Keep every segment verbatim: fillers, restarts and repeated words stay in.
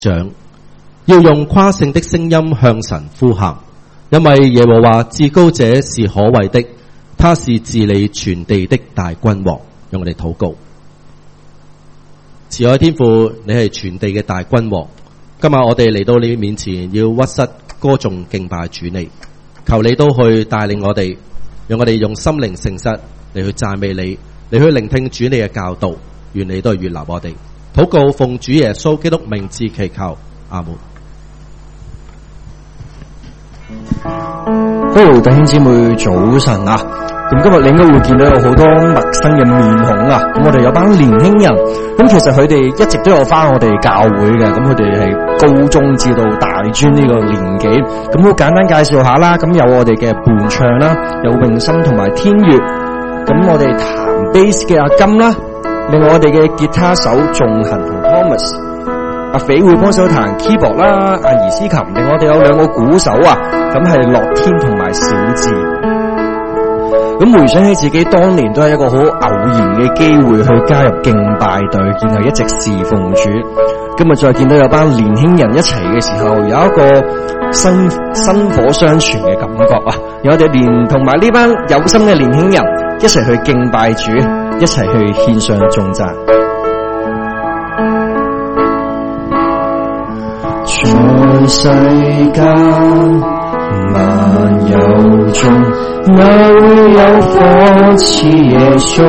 掌，要用誇勝的聲音向神呼喊，因為耶和華至高者是可畏的，他是治理全地的大君王。讓我哋禱告。慈愛天父，你係全地嘅大君王，今日我哋嚟到你面前，要屈膝歌頌敬拜主你，求你都去帶領我哋，讓我哋用心靈誠實嚟去讚美你，嚟去聆聽主你嘅教導，願你都係悅納我哋。禱告奉主耶穌基督名字祈求，阿門。 好，弟兄姊妹早晨啊！咁今日你應該會見到有好多陌生嘅面孔啊！咁我哋有班年輕人，咁其實佢哋一直都有返我哋教會嘅，咁佢哋係高中至到大專呢個年紀，咁好簡單介紹下啦。咁有我哋嘅伴唱啦，有永生同埋天悅，咁我哋彈 bass 嘅阿金啦，另外我哋嘅吉他手仲恒同 Thomas， 阿肥會幫手彈 keyboard 啦，阿兒思琴，另外我哋有兩個鼓手啊，咁係樂天同埋小智。咁回想起自己當年都係一個好偶然嘅機會去加入敬拜隊，然後一直侍奉主。今日再見到有班年輕人一齊嘅時候，有一個薪薪火相傳嘅感覺啊！有我哋連同埋呢班有心嘅年輕人一齊去敬拜主，一齊去獻上頌讚。在世間萬有中，哪會有火似耶穌？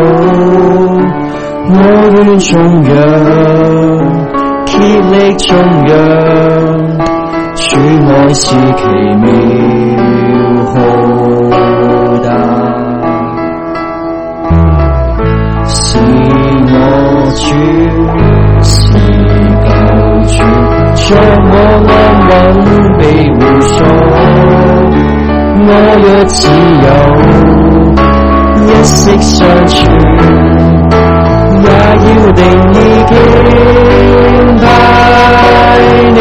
我願頌揚，竭力頌揚，主愛是奇妙浩大，是我主，是救主，將我安穩庇護所。我若自由，一息相存，也要定意敬拜你。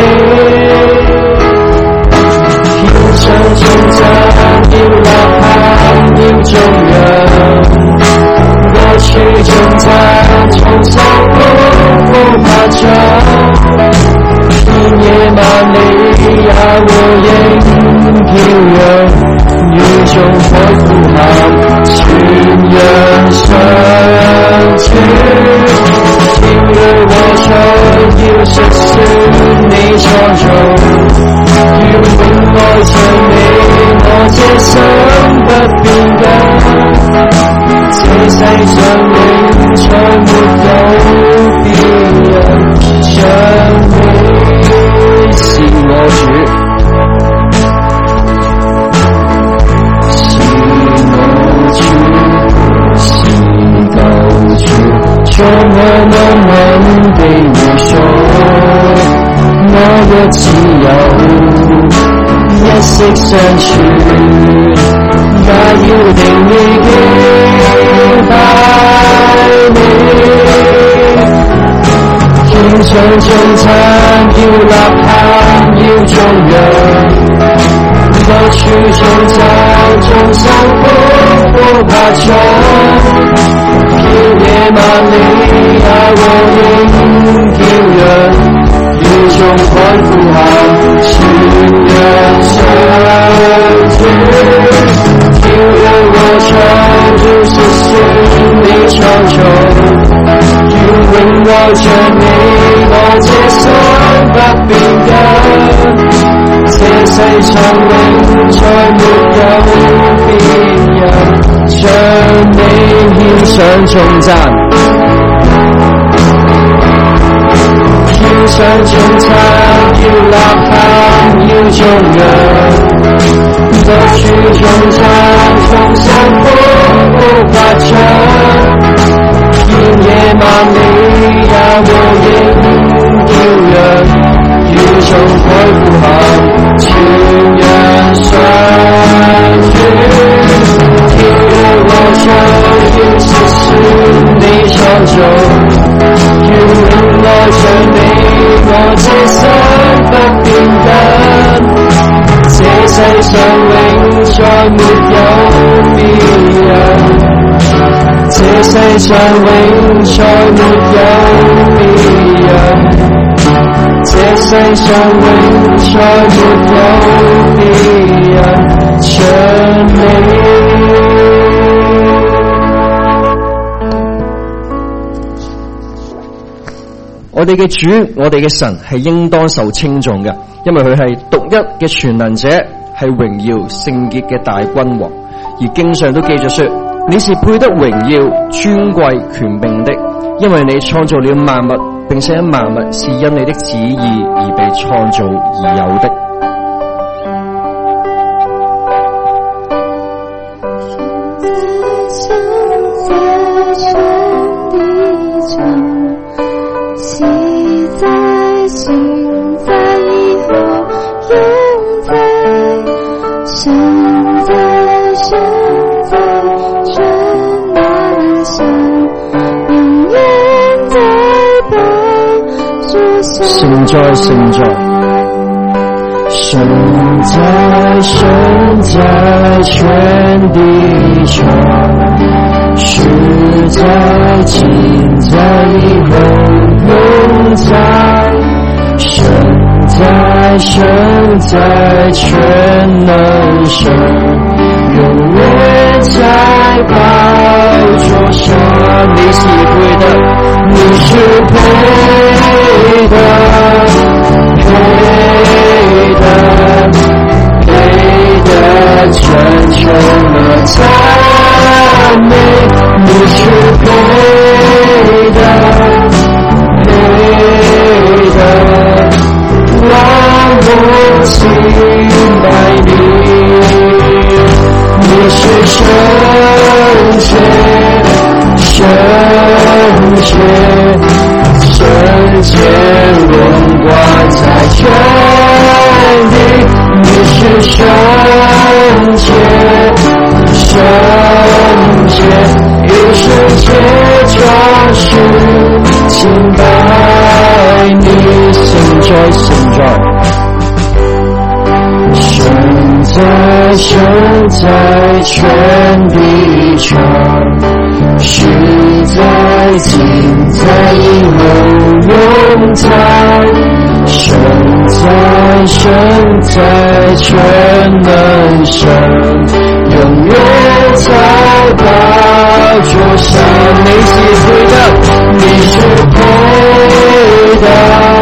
獻上頌讚，要吶喊，要頌揚，各處頌讚，從山高高拍掌。天野萬里也和應飄揚，與眾海呼喊，傳揚上主。跳躍和唱，要述說你創造，要永愛着你，我這生不變改。這世上永再沒有別人像你，是我主，是我主，是救主，將我安穩庇護所。我若自由，一息相存，也要定意敬拜你。獻上頌讚，要吶喊，要頌揚，各處頌讚，眾山高高拍掌。遍野萬里也和應飄揚，與眾海呼喊，傳揚上主。跳躍和唱，要述說你創造，要永愛着你，我這生不變改。這世上永再沒有別人像你，獻上頌讚，獻上頌讚，要吶喊，要頌揚，各處頌讚，從山高高拍掌。遍野萬里也和應飄揚，與眾海呼喊，傳揚上主。跳躍和唱，要述說你創造，要永愛着你，我這生不變更。這世上永再沒有別人，這世上永再沒有別人，這也献上为传不透的恩真理。我哋嘅主，我哋嘅神係應當受稱頌嘅，因為佢係獨一嘅全能者，係榮耀聖潔嘅大君王。而經上都記著說，你是配得榮耀、尊貴、權柄的，因為你創造了萬物，並且萬物是因你的旨意而被創造而有的。神在神在神在神在全地上，实在今在以后永在，神在神在全能神，永远在宝座上。你是配的，你是配的，配的，配的，全球的赞美。你是配的，配的，让我敬拜你。你是圣洁，圣洁，圣洁荣光在全地。你是圣洁，圣洁，以圣洁装饰敬拜你。神在神在神在神在全地上，实在今在以后永在，神在神在全能神，永远在宝座上。你是配的，你是配的，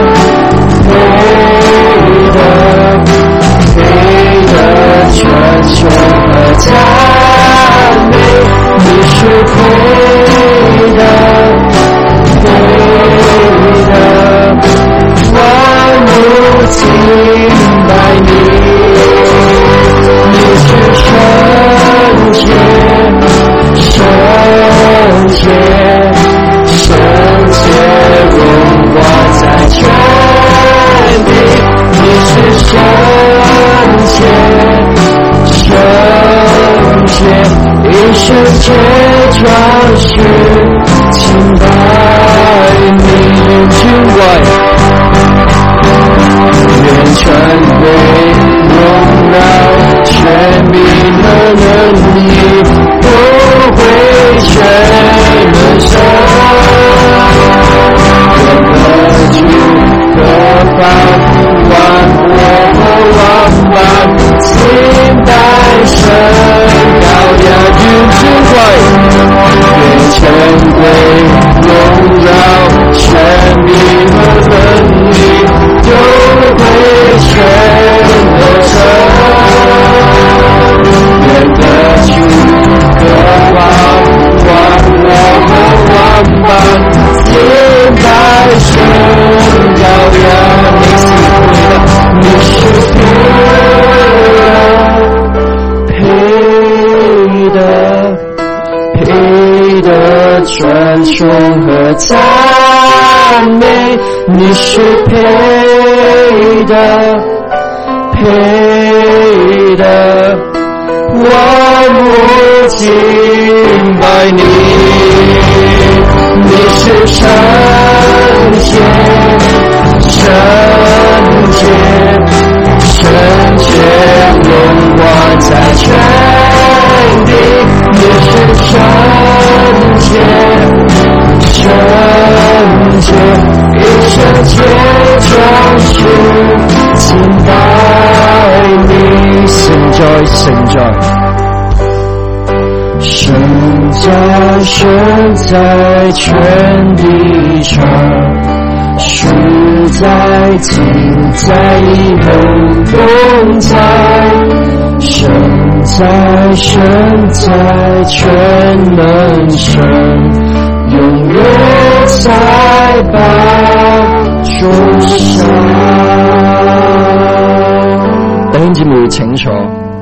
配的，配的，全球的赞美。你是配的，配的，万物敬拜你。你是圣洁，圣洁，圣洁荣光在全地。你是圣洁，圣洁，以圣洁装饰敬拜你。尊贵，愿全归荣耀全名和能力都归全能神。各主各方万国和万邦敬拜神，高雅君尊贵，愿全归荣耀全名和能力都归全能神。愿各主各方万国和万邦敬拜神，高雅你是配的，你是配的，配的传颂和赞美。你是配的，配的，万物敬拜你。你是圣洁，圣洁，圣洁荣光在全地。你是圣洁，圣洁，以圣洁装饰神在全地上，实在今在以后同在，神在神在全能神，永远在宝座上。弟兄姊妹請坐。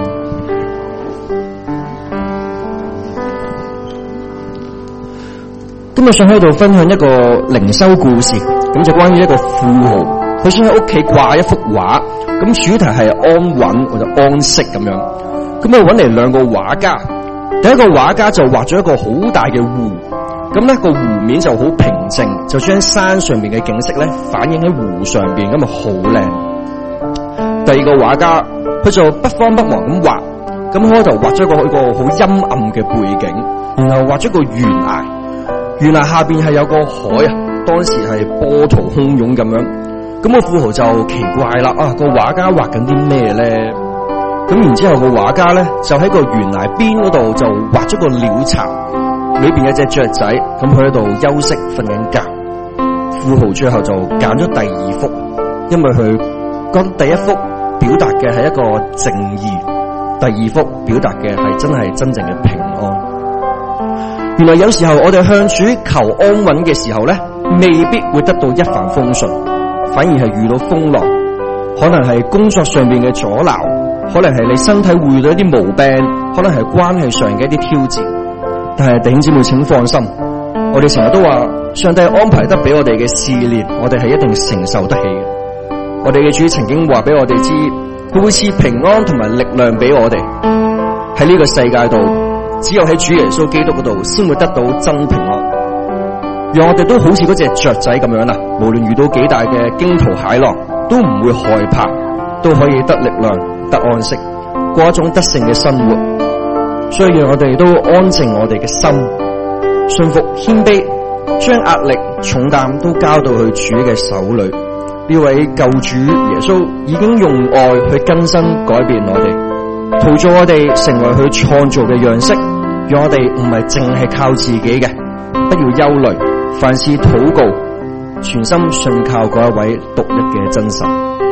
今日想喺度分享一個靈修故事，咁就關於一個富豪，佢想喺屋企掛一幅畫，咁主題係安穩或者安息咁樣。咁啊揾嚟兩個畫家，第一個畫家就畫咗一個好大嘅湖，咁咧個湖面就好平靜，就將山上面嘅景色咧反映喺湖上邊，咁啊好靚。第二個畫家佢就不慌不忙咁畫，咁我就畫咗一個一個好陰暗嘅背景，然後畫咗個懸崖。原來下邊係有個海啊，當時係波濤洶湧咁樣。咁個富豪就奇怪啦，啊個畫家畫緊啲咩咧？咁然之後個畫家咧就喺個懸崖邊嗰度就畫咗個鳥巢，裏邊有隻雀仔，咁佢喺度休息瞓緊覺。富豪最後就揀咗第二幅，因為佢覺得第一幅表達嘅係一個靜意，第二幅表達嘅係真係真正嘅平安。原來有時候我哋向主求安穩嘅時候咧，未必會得到一帆風順，反而係遇到風浪，可能係工作上面嘅阻撓，可能係你身體會遇到一啲毛病，可能係關係上嘅一啲挑戰。但係弟兄姊妹請放心，我哋成日都話上帝安排得俾我哋嘅試煉，我哋係一定承受得起嘅。我哋嘅主曾經話俾我哋知，佢會賜平安同埋力量俾我哋喺呢個世界度。只有喺主耶穌基督嗰度，先會得到真平安。讓我哋都好似嗰隻雀仔咁樣啦，無論遇到幾大嘅驚濤駭浪，都唔會害怕，都可以得力量、得安息，過一種得勝嘅生活。所以讓我哋都安靜我哋嘅心，順服謙卑，將壓力、重擔都交到去主嘅手裏。呢位救主耶穌已經用愛去更新改變我哋。陶造我哋成為佢創造嘅樣式，讓我哋唔係淨係靠自己嘅，不要憂慮，凡事禱告，全心信靠嗰一位獨一嘅真神。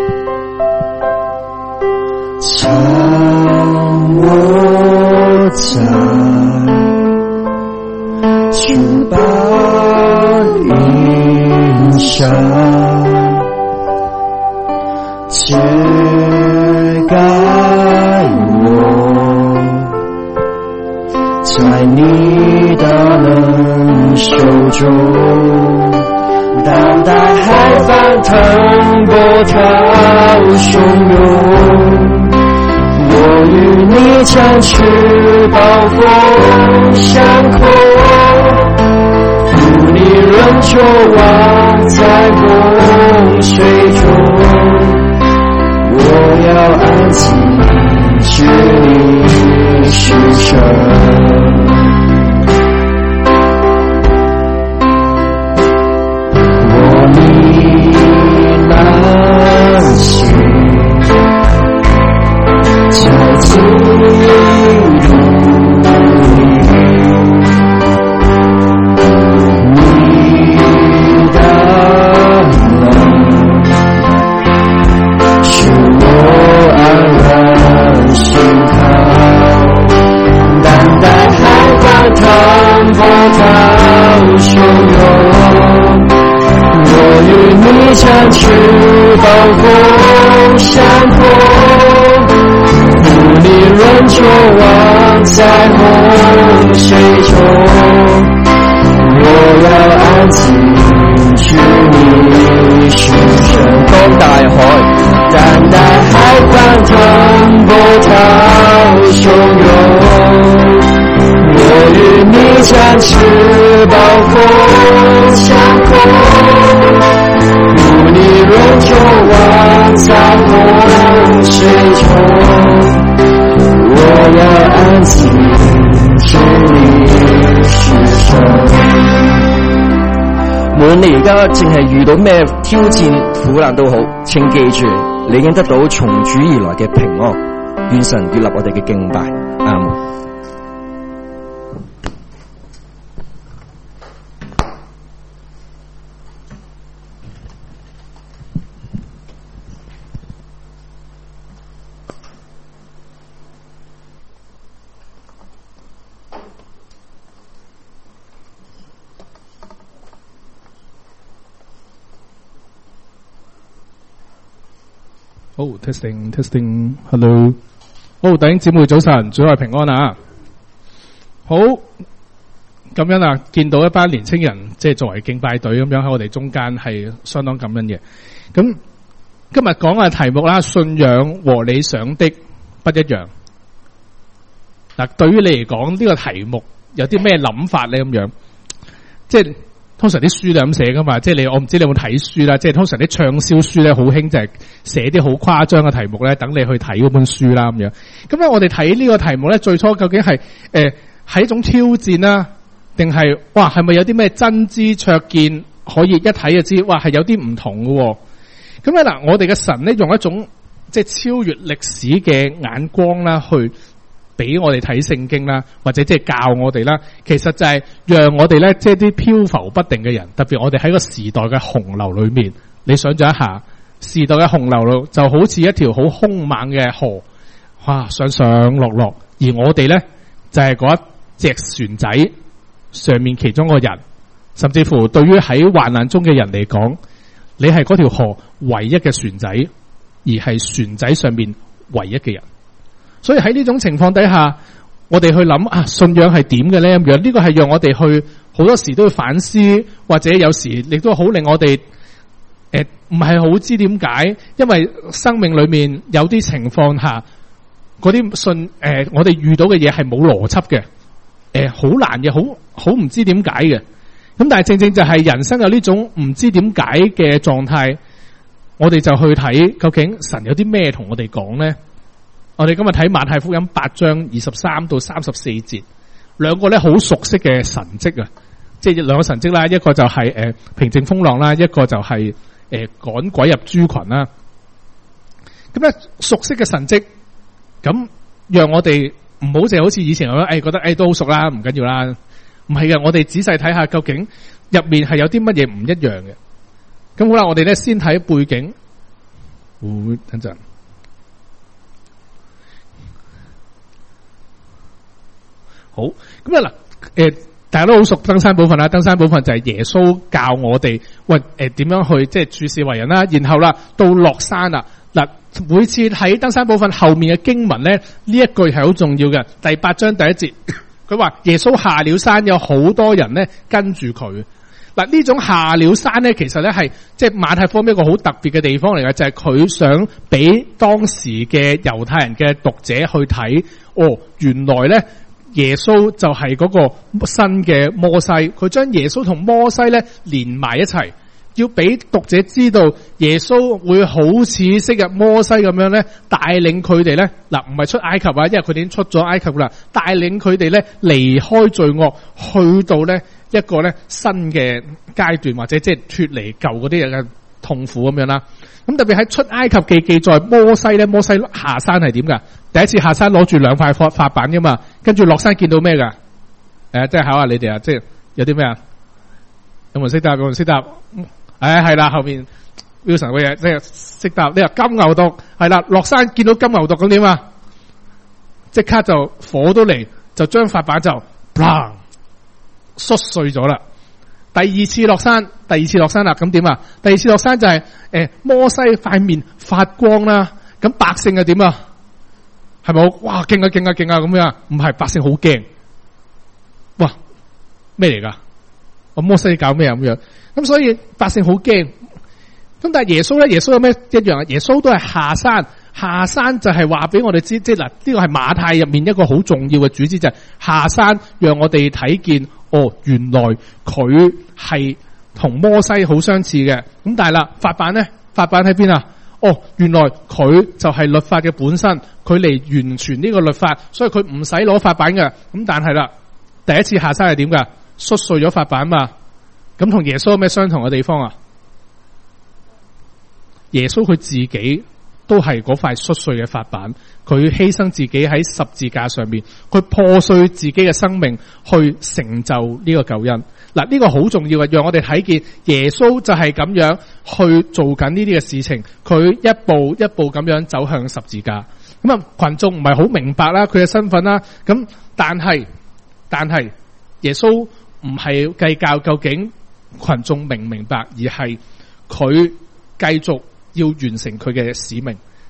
常我在主寶雲上，遮蓋在你大能手中，當大海翻騰波濤洶湧，我與你將翅膀風相控，負你仍舊望在洪水中，我要安靜知你是神。将翅膀風相控，負你仍舊望在洪水中，我要安靜知你是神。當大海當大海翻騰波濤洶湧，我與你將翅膀風相控，你仍舊望在洪水中，我要安靜知你是神。無論你而家淨係遇到咩挑戰苦難都好，請記住你已經得到從主而來嘅平安。願神悅納我哋嘅敬拜。阿們。 好 testing testing，hello， 好，弟兄姊妹早晨，主內平安啊！好，咁樣啊，見到一班年青人，即係作為敬拜隊咁樣喺我哋中間，係相當感恩嘅。咁今日講嘅題目啦，信仰和理想的不一樣。嗱，對於你嚟講呢個題目有啲咩諗法咧？咁樣，即係。通常啲書就咁寫噶嘛，即係你我唔知你有冇睇書啦，即係通常啲暢銷書咧好興就係寫啲好誇張嘅題目咧，等你去睇嗰本書啦咁樣。咁咧我哋睇呢個題目咧，最初究竟係誒係一種挑戰啦，定係哇係咪有啲咩真知灼見可以一睇就知？哇係有啲唔同嘅。咁咧嗱，我哋嘅神咧用一種即係超越歷史嘅眼光啦去。俾我哋睇聖經啦，或者即係教我哋啦，其實就係讓我哋咧，即係啲漂浮不定嘅人，特別我哋喺個時代嘅洪流裏面，你想象一下，時代嘅洪流路就好似一條好兇猛嘅河，哇，上上落落，而我哋咧就係嗰一隻船仔上面其中一個人，甚至乎對於喺患難中嘅人嚟講，你係嗰條河唯一嘅船仔，而係船仔上面唯一嘅人。所以喺呢種情況底下，我哋去諗啊，信仰係點嘅咧？咁樣呢個係讓我哋去好多時都要反思，或者有時亦都好令我哋誒唔係好知點解，因為生命裏面有啲情況下，嗰啲信誒、呃、我哋遇到嘅嘢係冇邏輯嘅，誒、呃、好難嘅，好好唔知點解嘅。咁但係正正就係人生有呢種唔知點解嘅狀態，我哋就去睇究竟神有啲咩同我哋講咧？我哋今日睇馬太福音八章二十三到三十四節，兩個咧好熟悉嘅神蹟啊，即係兩個神蹟啦，一個就係、是、誒、呃、平靜風浪啦，一個就係誒趕鬼入豬群啦。咁咧熟悉嘅神蹟，咁讓我哋唔好淨係好似以前咁樣，誒、哎、覺得誒、哎、都好熟啦，唔緊要啦。唔係嘅，我哋仔細睇下究竟入面係有啲乜嘢唔一樣嘅。咁好啦，我哋咧先睇背景。哦、等陣。好，咁啊嗱，誒，大家都好熟登山寶訓啦，登山寶訓就係耶穌教我哋，喂，誒、呃，點樣去即係處事為人啦，然後啦，到落山啦，嗱，每次喺登山寶訓後面嘅經文咧，呢一句係好重要嘅，第八章第一節，佢話耶穌下了山，有好多人咧跟住佢，嗱，呢種下了山咧，其實咧係即係馬太福音一個好特別嘅地方嚟嘅，就係、是、佢想俾當時嘅猶太人嘅讀者去睇，哦，原來咧。耶穌就係嗰個新嘅摩西，佢將耶穌同摩西咧連埋一齊，要俾讀者知道耶穌會好似昔日摩西咁樣咧帶領佢哋咧，嗱唔係出埃及啊，因為佢哋已經出咗埃及啦，帶領佢哋咧離開罪惡，去到咧一個咧新嘅階段，或者即係脫離舊嗰啲嘅痛苦咁樣啦。咁特別喺出埃及記記載摩西咧，摩西下山係點噶？第一次下山攞住兩塊法法板噶嘛，跟住落山見到咩噶？誒、呃，即係考下你哋啊，即係有啲咩啊？有冇識答？有冇識答？誒、哎，係啦，後面 Wilson 嘅嘢即係識答。你話金牛犢係啦，落山見到金牛犢咁點啊？即刻就火都嚟，就將法板就砰摔碎咗啦。第二次落山，第二次落山啦，咁點啊？第二次落山就係、是、誒、欸、摩西塊面發光啦，咁百姓又點啊？係咪好哇勁啊勁啊勁啊咁樣？唔係，百姓好驚，哇咩嚟噶？我摩西搞咩啊咁樣？咁所以百姓好驚。咁但係耶穌咧，耶穌有咩一樣啊？耶穌都係下山，下山就係話俾我哋知，即係嗱呢個係馬太入面一個好重要嘅主旨，就係、是、下山讓我哋睇見。哦，原來佢係同摩西好相似嘅，咁但係啦，法版咧，法版喺邊啊？哦，原來佢就係律法嘅本身，佢嚟完全呢個律法，所以佢唔使攞法版嘅。咁但係啦，第一次下山係點噶？摔碎咗法版嘛？咁同耶穌有咩相同嘅地方啊？耶穌佢自己都係嗰塊摔碎嘅法版，佢犧牲自己喺十字架上面，佢破碎自己嘅生命去成就呢個救恩。嗱，呢個好重要嘅，讓我哋睇見耶穌就係咁樣去做緊呢啲嘅事情，佢一步一步咁樣走向十字架。咁啊，群眾唔係好明白啦，佢嘅身份啦。咁但係但係耶穌唔係計較究竟群眾明唔明白，而係佢繼續要完成佢嘅使命。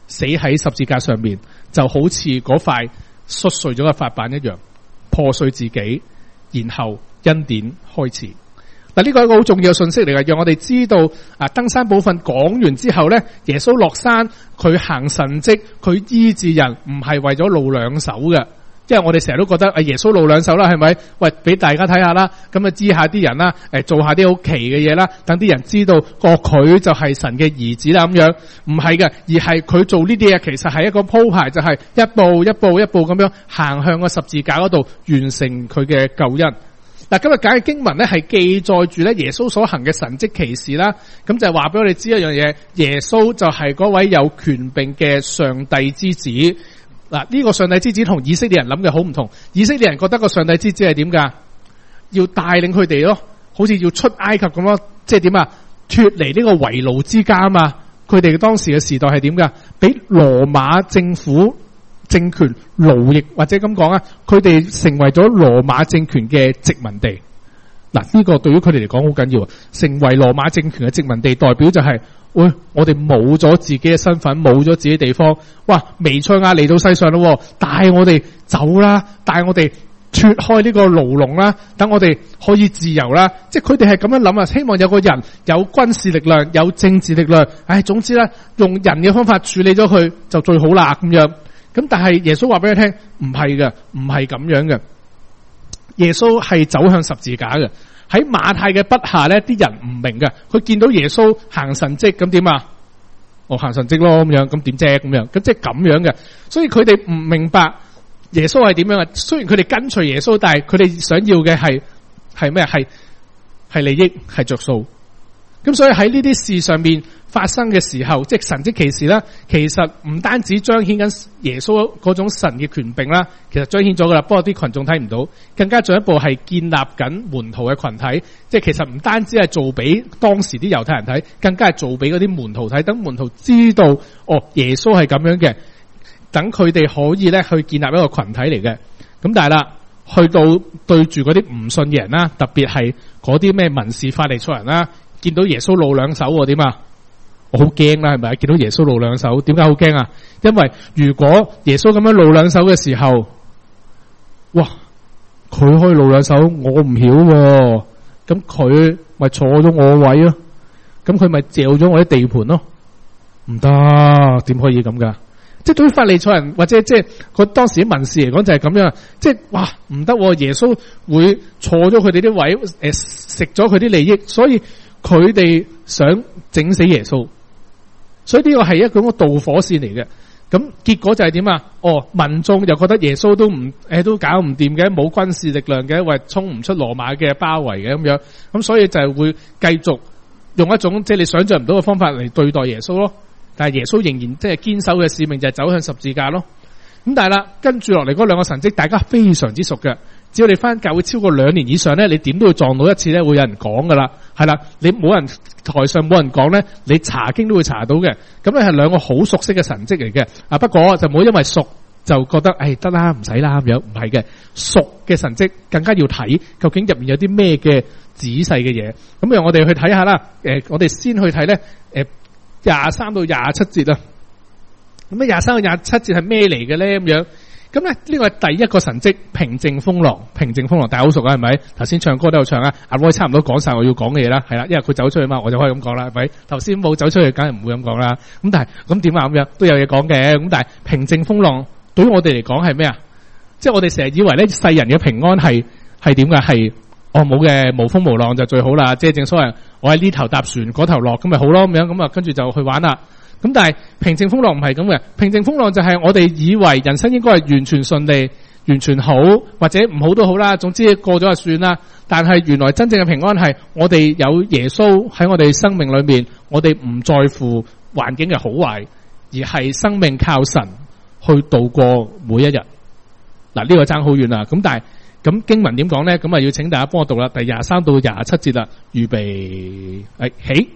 死喺十字架上面，就好似嗰塊摔碎咗嘅法板一樣，破碎自己，然後恩典開始。嗱，呢個係一個好重要嘅信息嚟嘅，讓我哋知道啊，登山寶訓講完之後咧，耶穌落山，佢行神蹟，佢醫治人，唔係為咗露兩手嘅。因為我哋成日都覺得，誒，耶穌露兩手啦，係咪？喂，俾大家睇下啦，咁啊，知下啲人啦，誒，做下啲好奇嘅嘢啦，等啲人知道，哦，佢就係神嘅兒子啦，咁樣。唔係嘅，而係佢做呢啲嘢，其實係一個鋪排，就係一步一步一步咁樣行向個十字架嗰度，完成佢嘅救恩。嗱，今日解嘅經文咧，係記載住咧耶穌所行嘅神蹟奇事啦，咁就係話俾我哋知一樣嘢，耶穌就係嗰位有權柄嘅上帝之子。嗱，呢個上帝之子同以色列人諗嘅好唔同。以色列人覺得個上帝之子係點噶？要帶領佢哋咯，好似要出埃及咁咯，即係點啊？脫離呢個為奴之家啊嘛。佢哋當時嘅時代係點噶？俾羅馬政府政權奴役，或者咁講啊，佢哋成為咗羅馬政權嘅殖民地。嗱，呢個對於佢哋嚟講好緊要啊！成為羅馬政權嘅殖民地，代表就係、是。喂，我哋冇咗自己嘅身份，冇咗自己地方。哇，彌賽亞嚟到世上咯，帶我哋走啦，帶我哋脫開呢個牢籠啦，等我哋可以自由啦。即係佢哋係咁樣諗啊，希望有個人有軍事力量，有政治力量。唉，總之咧，用人嘅方法處理咗佢就最好啦咁樣。咁但係耶穌話俾你聽，唔係嘅，唔係咁樣嘅。耶穌係走向十字架嘅。喺馬太嘅筆下咧，啲人唔明嘅，佢見到耶穌行神蹟，咁點啊？我行神蹟咯，咁樣，咁點啫？咁樣，咁即係咁樣嘅，所以佢哋唔明白耶穌係點樣啊？雖然佢哋跟隨耶穌，但係佢哋想要嘅係係咩？係係利益，係着數。咁所以喺呢啲事上面發生嘅時候，即係神蹟奇事啦，其實唔單止彰顯緊耶穌嗰種神嘅權柄啦，其實彰顯咗噶啦，不過啲群眾睇唔到，更加進一步係建立緊門徒嘅群體，即係其實唔單止係做俾當時啲猶太人睇，更加係做俾嗰啲門徒睇，等門徒知道哦，耶穌係咁樣嘅，等佢哋可以咧去建立一個群體嚟嘅。咁但係啦，去到對住嗰啲唔信嘅人啦，特別係嗰啲咩文士法利賽人啦，見到耶穌露兩手點啊？我好驚啦，係咪？見到耶穌露兩手，點解好驚啊？因為如果耶穌咁樣露兩手嘅時候，哇，佢可以露兩手，我唔曉，咁佢咪坐咗我位咯，咁佢咪借咗我啲地盤咯，唔得，點可以咁噶？即係對於法利賽人或者即係佢當時啲文士嚟講就係咁樣，即係哇唔得，耶穌會坐咗佢哋啲位，誒食咗佢啲利益，所以佢掂想整死耶穌。所以呢個係一個導火線嚟嘅，咁結果就係點啊？哦，民眾又覺得耶穌都唔誒都搞唔掂嘅，冇軍事力量嘅，或衝唔出羅馬嘅包圍嘅咁樣，咁所以就係會繼續用一種即係你想象唔到嘅方法嚟對待耶穌咯。但係耶穌仍然即係堅守嘅使命就係走向十字架咯。咁但係啦，跟住落嚟嗰兩個神蹟，大家非常之熟嘅。只要你翻教會超過兩年以上咧，你點都會撞到一次咧，會有人講噶啦，係啦，你冇人台上冇人講咧，你查經都會查到嘅。咁咧係兩個好熟悉嘅神蹟嚟嘅。啊，不過就唔好因為熟就覺得誒得啦，唔使啦咁樣，唔係嘅。熟嘅神蹟更加要睇究竟入面有啲咩嘅仔細嘅嘢。咁讓我哋去睇下啦。誒，我哋先去睇咧，誒廿三到廿七節啊。咁啊廿三到廿七節係咩嚟嘅咧？咁樣。咁咧呢個係第一個神蹟，平靜風浪，平靜風浪，大家好熟啊，係咪？頭先唱歌都有唱啊，阿 Roy 差唔多講晒我要講嘅嘢啦，係啦，因為佢走出去嘛，我就可以咁講啦，係咪？頭先冇走出去，梗係唔會咁講啦。咁但係咁點啊？咁樣都有嘢講嘅。咁但係平靜風浪對於我哋嚟講係咩啊？即係我哋成日以為咧世人嘅平安係係點㗎？係哦冇嘅，無風無浪就最好啦。即係正所謂我喺呢頭搭船，嗰頭落咁咪好咯，咁樣咁啊，跟住就去玩啦。咁但係平靜風浪唔係咁嘅，平靜風浪就係我哋以為人生應該係完全順利、完全好，或者唔好都好啦，總之過咗就算啦。但係原來真正嘅平安係我哋有耶穌喺我哋生命裏面，我哋唔在乎環境嘅好壞，而係生命靠神去度過每一日。嗱，呢個爭好遠啦。咁但係咁經文點講咧？咁啊要請大家幫我讀啦，第廿三到廿七節啦，預備誒起。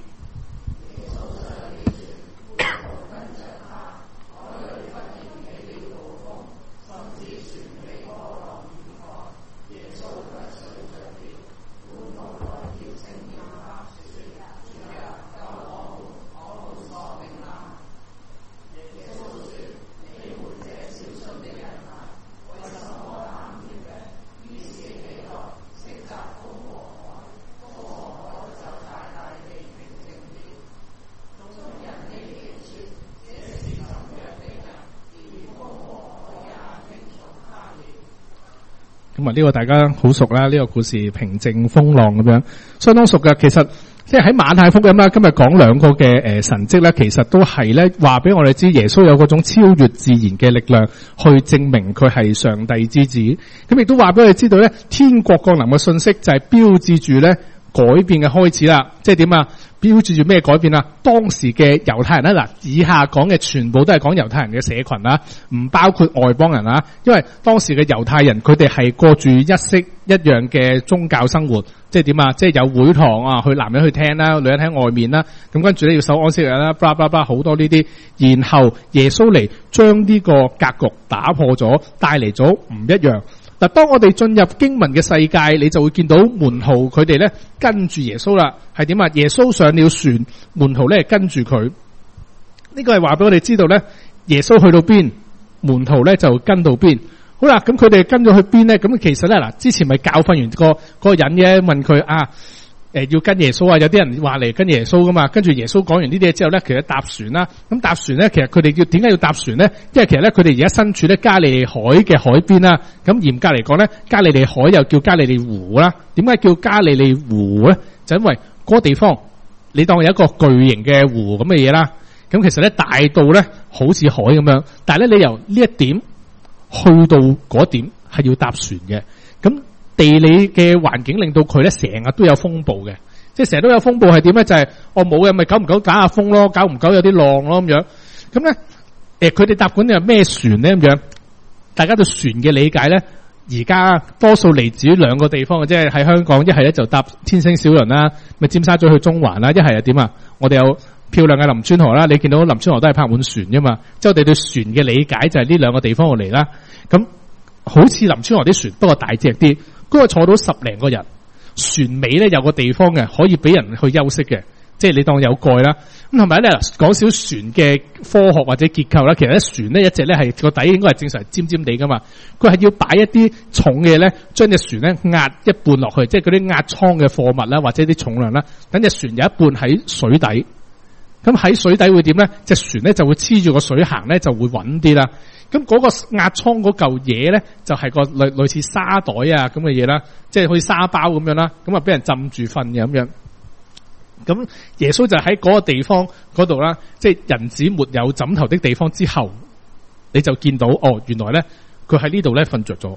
咁啊，呢個大家好熟啦，呢、這個故事平靜風浪咁樣，相當熟嘅。其實即係喺馬太福音啦，今日講兩個嘅誒神蹟咧，其實都係咧話俾我哋知，耶穌有嗰種超越自然嘅力量去證明佢係上帝之子。咁亦都話俾我哋知道咧，天國降臨嘅信息就係標誌住咧改變嘅開始啦。即係點啊？標誌住咩改變啊？當時嘅猶太人咧，嗱，以下講嘅全部都係講猶太人嘅社群啦，唔包括外邦人啦。因為當時嘅猶太人佢哋係過住一式一樣嘅宗教生活，即係點啊？即係有會堂啊，去男人去聽啦，女人喺外面啦。咁跟住咧要守安息日啦，blah blah blah 好多呢啲。然後耶穌嚟將呢個格局打破咗，帶嚟咗唔一樣。嗱，當我哋進入經文嘅世界，你就會見到門徒佢哋咧跟住耶穌啦，係點啊？耶穌上了船，門徒咧跟住佢。呢個係話俾我哋知道咧，耶穌去到邊，門徒咧就跟到邊。好啦，咁佢哋跟咗去邊咧？咁其實咧嗱，之前咪教訓完個嗰個人嘅，問佢啊。誒，要跟耶穌啊！有啲人話嚟跟耶穌噶嘛，跟住耶穌講完呢啲嘢之後咧，其實搭船啦。咁搭船咧，其實佢哋要點解要搭船咧？因為其實咧，佢哋而家身處咧加利利海嘅海邊啦。咁嚴格嚟講咧，加利利海又叫加利利湖啦。點解叫加利利湖咧？就因為嗰個地方，你當有一個巨型嘅湖咁嘅嘢啦。咁其實咧大到咧好似海咁樣，但係咧你由呢一點去到嗰點係要搭船嘅。咁地理嘅環境令到佢咧成日都有風暴嘅，即係成日都有風暴係點咧？就係我冇嘅，咪久唔久搞下風咯，久唔久有啲浪咯咁樣。咁咧，誒佢哋搭緊係咩船咧咁樣？大家對船嘅理解咧，而家多數嚟自於兩個地方嘅，即係喺香港一係咧就搭天星小輪啦，咪尖沙咀去中環啦，一係又點啊？我哋有漂亮嘅林村河啦，你見到林村河都係泊滿船啫嘛。即係我哋對船嘅理解就係呢兩個地方嚟啦。咁好似林村河啲船，不過大隻啲。嗰個坐到十零個人，船尾咧有個地方嘅，可以俾人去休息嘅，即係你當有蓋啦。咁同埋咧講少船嘅科學或者結構啦，其實咧船咧一隻咧係個底應該係正常尖尖地噶嘛，佢係要擺一啲重嘅咧，將隻船咧壓一半落去，即係嗰啲壓艙嘅貨物啦，或者啲重量啦，等隻船有一半喺水底。咁喺水底會點咧？隻船咧就會黐住個水行咧，就會穩啲啦。咁嗰個壓艙嗰嚿嘢咧，就係個類類似沙袋啊咁嘅嘢啦，即係好似沙包咁樣啦。咁啊，俾人浸住瞓嘅咁樣。咁耶穌就喺嗰個地方嗰度啦，即係人子沒有枕頭的地方之後，你就見到哦，原來咧佢喺呢度咧瞓着咗。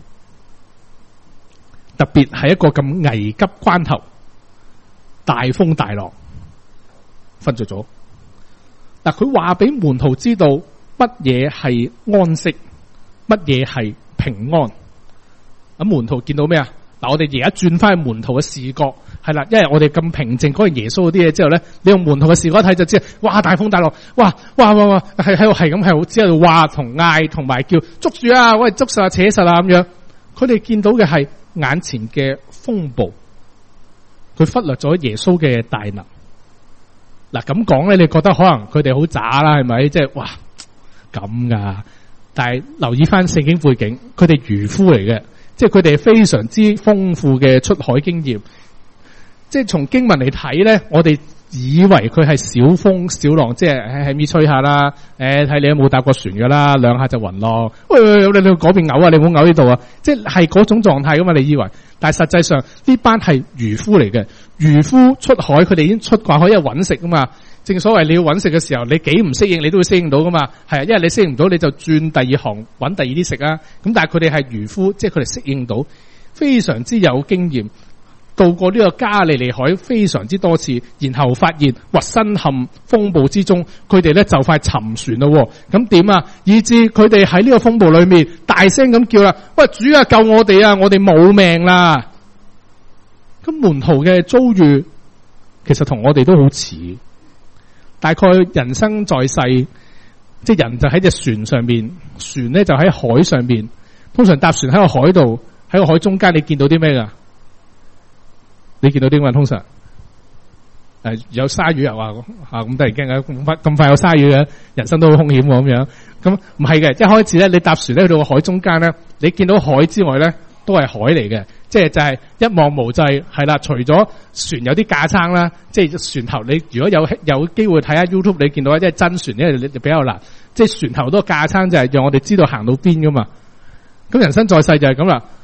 特別係一個咁危急關頭，大風大浪，瞓着咗。嗱，佢話俾門徒知道乜嘢係安息，乜嘢係平安。咁門徒見到咩啊？嗱，我哋而家轉翻去門徒嘅視覺，係啦，因為我哋咁平靜講完耶穌嗰啲嘢之後咧，你用門徒嘅視覺睇就知，哇，大風大浪，哇哇哇哇，係喺度係咁係好，只喺度話同嗌同埋叫捉住啊，喂，捉實啊，扯實啊咁樣。佢哋見到嘅係眼前嘅風暴，佢忽略咗耶穌嘅大能。嗱，咁講咧，你覺得可能佢哋好渣啦，係咪？即係哇咁噶？但係留意翻聖經背景，佢哋漁夫嚟嘅，即係佢哋非常之豐富嘅出海經驗。即係從經文嚟睇咧，我哋以為佢係小風小浪，即係喺喺咪吹下啦。誒，睇你有冇搭過船噶啦，兩下就暈咯。喂喂，你你嗰邊嘔啊，你唔好嘔呢度啊！即係係嗰種狀態噶嘛，你以為？但係實際上呢班係漁夫嚟嘅，漁夫出海，佢哋已經出慣海，因為搵食噶嘛。正所謂你要搵食嘅時候，你幾唔適應，你都會適應到噶嘛。係啊，因為你適應唔到，你就轉第二行搵第二啲食啊。咁但係佢哋係漁夫，即係佢哋適應到，非常之有經驗。渡過呢個加利利海非常之多次，然後發現或身陷風暴之中，佢哋咧就快沉船咯。咁點啊？以致佢哋喺呢個風暴裏面大聲咁叫啦：喂，主啊，救我哋啊！我哋冇命啦！咁門徒嘅遭遇，其實同我哋都好似。大概人生在世，即係人就喺隻船上面，船咧就喺海上面。通常搭船喺個海度，喺個海中間，你見到啲咩噶？你見到啲乜？通常誒有鯊魚啊，吓咁突然間咁快咁快有鯊魚嘅，人生都好兇險咁樣。咁唔係嘅，一開始咧，你搭船咧去到個海中間咧，你見到海之外咧，都係海嚟嘅，即係就係一望無際，係啦。除咗船有啲架撐啦，即係船頭。你如果有有機會睇下 YouTube，你見到即係真船，因為你比較難，即係船頭嗰個架撐就係讓我哋知道行到邊噶嘛。咁人生在世就係咁啦。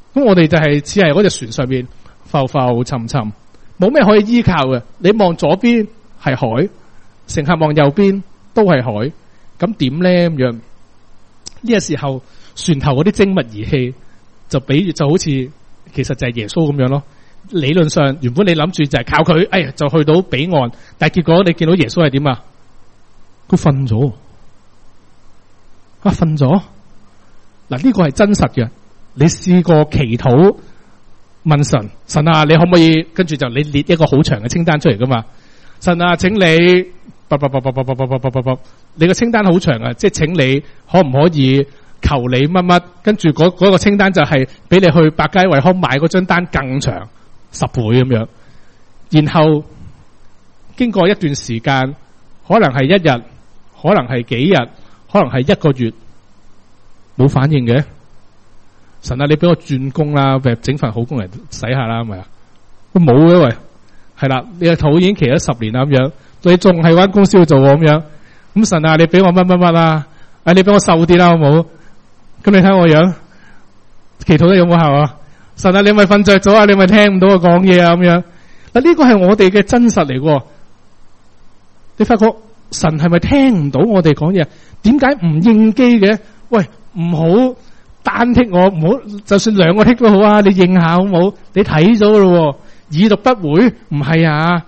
咁我哋就係似係嗰隻船上面浮浮沉沉，冇咩可以依靠嘅。你望左邊係海，乘客望右邊都係海，咁點咧咁樣？呢個時候船頭嗰啲精密儀器就比喻就好似其實就係耶穌咁樣咯。理論上原本你諗住就係靠佢，哎呀就去到彼岸，但係結果你見到耶穌係點啊？佢瞓咗啊，瞓咗。嗱，呢個係真實嘅。你試過祈禱問神，神啊，你可唔可以跟住就你列一個好長嘅清單出嚟噶嘛？神啊，請你，卜卜卜卜卜卜卜卜卜卜，你個清單好長啊，即係請你可唔可以求你乜乜？跟住嗰嗰個清單就係俾你去百佳惠康買嗰張單更長十倍咁樣。然後經過一段時間，可能係一日，可能係幾日，可能係一個月，冇反應嘅。神啊，你俾我轉工啦，咪整份好工嚟洗下啦，咪啊，都冇嘅喂，係啦，你個肚已經騎咗十年啦咁樣，你仲係搵公司去做咁樣，咁神啊，你俾我乜乜乜啦，啊你俾我瘦啲啦好冇？咁你睇我樣，祈禱得有冇效啊？神啊，你咪瞓着咗啊？你咪聽唔到我講嘢啊咁樣？嗱，呢個係我哋嘅真實嚟嘅，你發覺神係咪聽唔到我哋講嘢？點解唔應機嘅？喂，唔好單剔我，唔好就算兩個剔都好啊！你應下好唔好？你睇咗噶咯，已讀不回，唔係啊！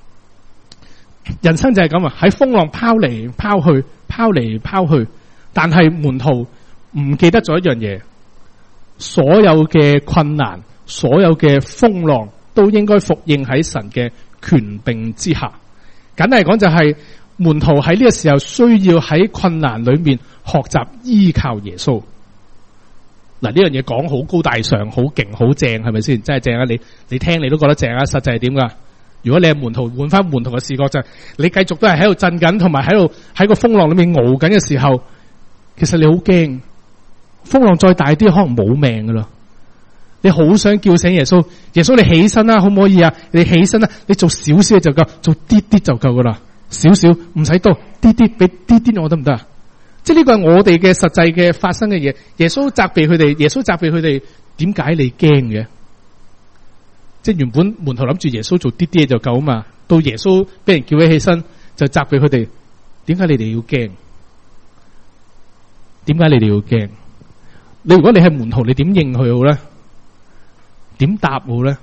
人生就係咁啊，喺風浪拋嚟拋去，拋嚟拋去，但係門徒唔記得咗一樣嘢，所有嘅困難，所有嘅風浪都應該服應喺神嘅權柄之下。簡單嚟講就係、是、門徒喺呢個時候需要喺困難裏面學習依靠耶穌。嗱，呢樣嘢講好高大上，好勁，好正，係咪先？真係正啊！你你聽你都覺得正啊！實際係點噶？如果你係門徒，換翻門徒嘅視覺就係、是、你繼續都係喺度震緊，同埋喺度喺個風浪裏面熬緊嘅時候，其實你好驚。風浪再大啲，可能冇命噶啦。你好想叫醒耶穌，耶穌你起身啦，可唔可以啊？你起身啦，你做少少就夠，做啲啲就夠噶啦，少少唔使多，啲啲俾啲啲我得唔得啊？即係呢個係我哋嘅實際嘅發生嘅嘢。耶穌責備佢哋，耶穌責備佢哋，點解你驚嘅？即係原本門徒諗住耶穌做啲啲嘢就夠啊嘛，到耶穌俾人叫起起身，就責備佢哋，點解你哋要驚？點解你哋要驚？你如果你係門徒，你點應佢好咧？點答好咧？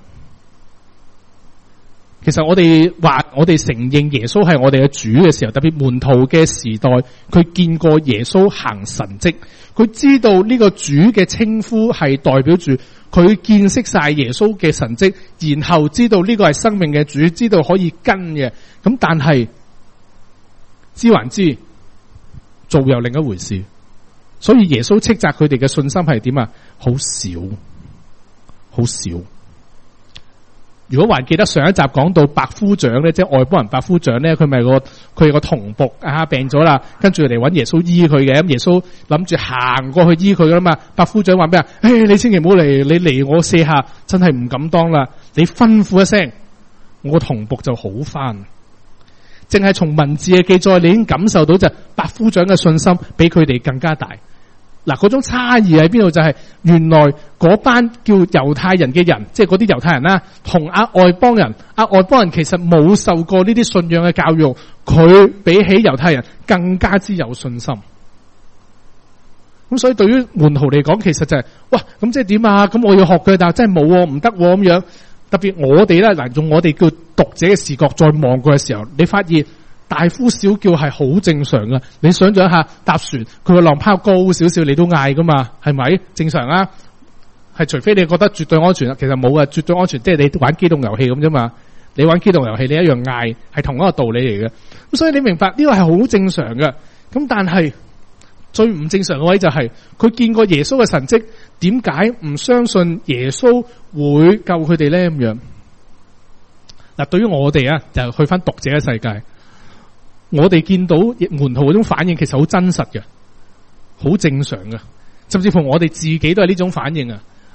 其實我哋話我哋承認耶穌係我哋嘅主嘅時候，特別門徒嘅時代，佢見過耶穌行神蹟，佢知道呢個主嘅稱呼係代表住佢見識晒耶穌嘅神蹟，然後知道呢個係生命嘅主，知道可以跟嘅。咁但係知還知，做又另一回事。所以耶穌斥責佢哋嘅信心係點啊？好少，好少。如果還記得上一集講到百夫長咧，即係外邦人百夫長咧，佢咪個佢個同僕啊病咗啦，跟住嚟揾耶穌醫佢嘅。咁耶穌諗住行過去醫佢噶啦嘛。百夫長話咩啊？誒，你千祈唔好嚟，你嚟我舍下，真係唔敢當啦。你吩咐一聲，我個同僕就好翻。淨係從文字嘅記載，你已經感受到就百夫長嘅信心比佢哋更加大。嗱，嗰種差異喺邊度？就係、是、原來嗰班叫猶太人嘅人，即係嗰啲猶太人啦，同阿外邦人，阿外邦人其實冇受過呢啲信仰嘅教育，佢比起猶太人更加之有信心。咁所以對於門徒嚟講，其實就係、是、哇，咁即係點啊？咁我要學佢，但係真係冇，唔得咁樣。特別我哋咧，嗱，用我哋叫讀者嘅視覺再望過嘅時候，你發現大呼小叫係好正常噶。你想象一下搭船，佢個浪拋高少少，你都嗌噶嘛？係咪正常啊？係除非你覺得絕對安全啦，其實冇啊，絕對安全即係你玩機動遊戲咁啫嘛。你玩機動遊戲，你一樣嗌，係同一個道理嚟嘅。咁所以你明白呢個係好正常嘅。咁但係最唔正常嘅位就係、是、佢見過耶穌嘅神蹟，點解唔相信耶穌會救佢哋咧？咁樣嗱，對於我哋啊，就去翻讀者嘅世界。我哋見到門徒嗰種反應其實好真實嘅，好正常嘅，甚至乎我哋自己都係呢種反應啊！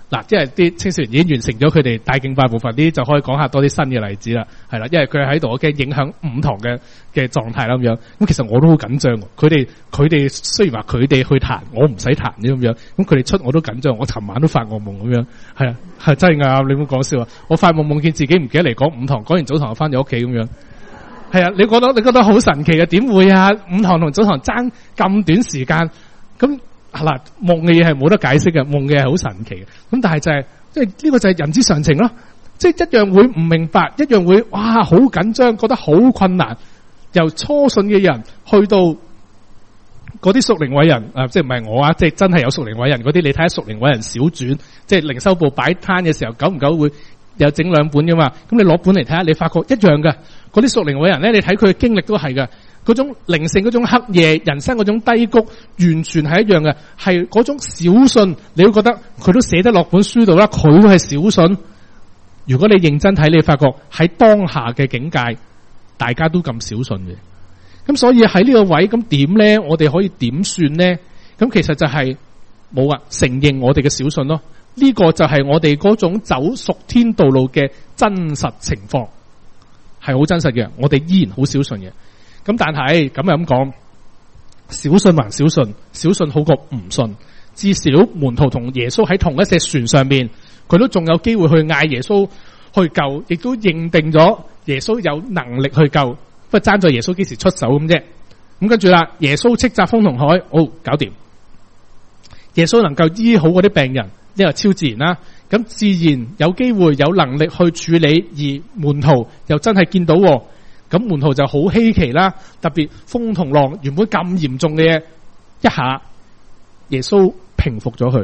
嗱，即係啲青少年已經完成咗佢哋大敬拜部分，呢啲就可以講下多啲新嘅例子啦，係啦，因為佢喺度，我驚影響五堂嘅嘅狀態啦咁樣。咁其實我都好緊張，佢哋佢哋雖然話佢哋去彈，我唔使彈呢咁樣，咁佢哋出我都緊張，我尋晚都發噩夢咁樣，係啊，係真㗎，你唔好講笑啊！我發夢夢見自己唔記得嚟講五堂，講完早堂就翻咗屋企咁樣。係啊，你覺得你覺得好神奇嘅？點會啊？五堂同早堂爭咁短時間，咁嗱夢嘅嘢係冇得解釋嘅，夢嘅嘢係好神奇嘅。咁但係就係即係呢個就係人之常情咯，即係一樣會唔明白，一樣會哇好緊張，覺得好困難。由初信嘅人去到嗰啲屬靈偉人啊，即係唔係我啊，即係真係有屬靈偉人嗰啲，你睇下屬靈偉人小傳，即係靈修部擺攤嘅時候，久唔久會有整兩本噶嘛？咁你攞本嚟睇下，你發覺一樣嘅。嗰啲屬靈偉人咧，你睇佢嘅經歷都係嘅，嗰種靈性嗰種黑夜，人生嗰種低谷，完全係一樣嘅，係嗰種小信，你會覺得佢都寫得落本書度啦，佢都係小信。如果你認真睇，你發覺喺當下嘅境界，大家都咁小信嘅。咁所以喺呢個位，咁點咧？我哋可以點算咧？咁其實就係冇啊，承認我哋嘅小信咯。呢個就係我哋嗰種走屬天道路嘅真實情況。係好真實嘅，我哋依然好小信嘅。咁但係咁又咁講，小信還小信，小信好過唔信。至少門徒同耶穌喺同一隻船上面，佢都仲有機會去嗌耶穌去救，亦都認定咗耶穌有能力去救，不過爭在耶穌幾時出手咁啫。咁跟住啦，耶穌斥責風同海，哦，搞掂。耶穌能夠醫好嗰啲病人，呢個超自然啦。咁自然有機會有能力去處理，而門徒又真係見到，咁門徒就好稀奇啦。特別風同浪原本咁嚴重嘅嘢，一下耶穌平復咗佢。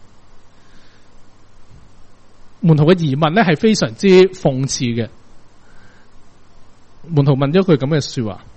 門徒嘅疑問咧係非常之諷刺嘅。門徒問咗句咁嘅說話：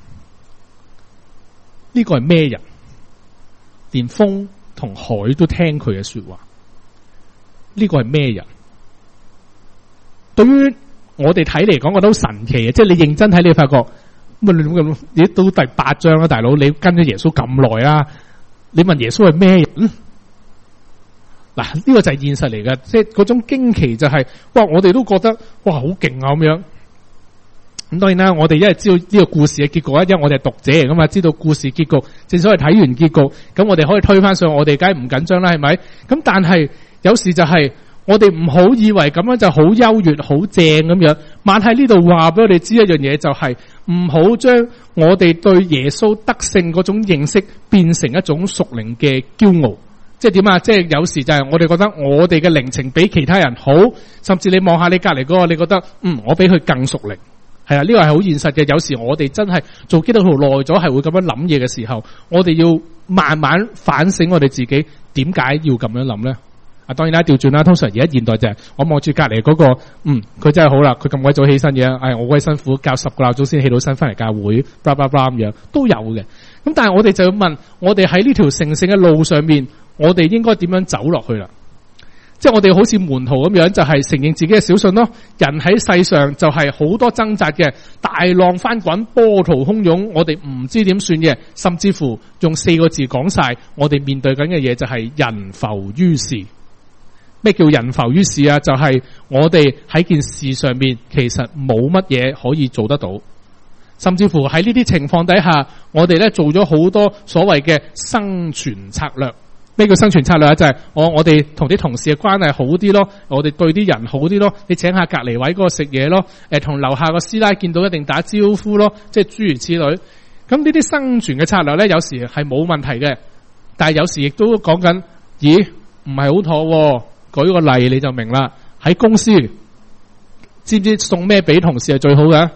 呢個係咩人？連風同海都聽佢嘅說話。呢個係咩人？對於我哋睇嚟講，我都好神奇嘅。即係你認真睇，你發覺咁你咁，你到第八章啦，大佬，你跟咗耶穌咁耐啦，你問耶穌係咩人？嗱，呢個就係現實嚟㗎，即係嗰種驚奇就係、是，哇！我哋都覺得哇好勁啊咁樣。咁當然啦，我哋因為知道呢個故事嘅結局啦，因為我哋係讀者嚟噶嘛，知道故事結局，正所謂睇完結局，咁我哋可以推翻上，我哋梗係唔緊張啦，係咪？咁但係有時就係、是、我哋唔好以為咁樣就好優越、好正咁樣。但係呢度話俾我哋知一樣嘢，就係唔好將我哋對耶穌得勝嗰種認識變成一種屬靈嘅驕傲。即係點啊？即係有時就係我哋覺得我哋嘅靈情比其他人好，甚至你望下你隔籬嗰個，你覺得嗯我比佢更屬靈。係啊，呢個係好現實嘅。有時我哋真係做基督徒耐咗，係會咁樣諗嘢嘅時候，我哋要慢慢反省我哋自己點解要咁樣諗咧？啊，當然啦，調轉啦。通常而家現代就係、是、我望住隔籬嗰個，嗯，佢真係好啦，佢咁鬼早起身嘅，哎，我鬼辛苦，教十個鬧鐘先起到身，翻嚟教會，blah blah blah咁樣都有嘅。咁但係我哋就要問，我哋喺呢條成聖嘅路上面，我哋應該點樣走落去啦？即係我哋好似門徒咁樣，就係、是、承認自己嘅小信咯。人喺世上就係好多掙扎嘅，大浪翻滾，波濤洶湧，我哋唔知點算嘅，甚至乎用四個字講晒，我哋面對緊嘅嘢就係人浮於事。咩叫人浮於事啊？就係、是、我哋喺件事上面其實冇乜嘢可以做得到，甚至乎喺呢啲情況底下，我哋咧做咗好多所謂嘅生存策略。咩叫生存策略啊？就係、是、我我哋同啲同事嘅關係好啲咯，我哋對啲人好啲咯，你請下隔離位嗰個食嘢咯，誒同樓下個師奶見到一定打招呼咯，即係諸如此類。咁呢啲生存嘅策略咧，有時係冇問題嘅，但係有時亦都講緊，咦唔係好妥喎。舉個例你就明啦。喺公司知唔知送咩俾同事係最好嘅？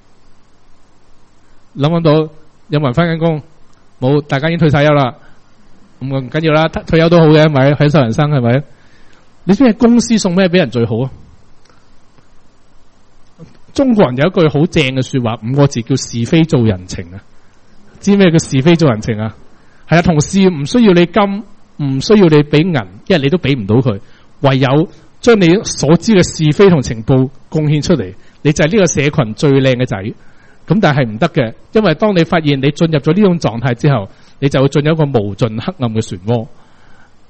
諗唔諗到？有冇人翻緊工？冇，大家已經退晒休啦。唔唔緊要啦，退休都好嘅，咪享受人生係咪？你知唔知公司送咩俾人最好啊？中國人有一句好正嘅說話，五個字叫是非做人情啊！知咩叫是非做人情啊？係啊，同事唔需要你金，唔需要你俾銀，因為你都俾唔到佢，唯有將你所知嘅是非同情報貢獻出嚟，你就係呢個社群最靚嘅仔。咁但係唔得嘅，因為當你發現你進入咗呢種狀態之後，你就會進入一個無盡黑暗嘅漩渦。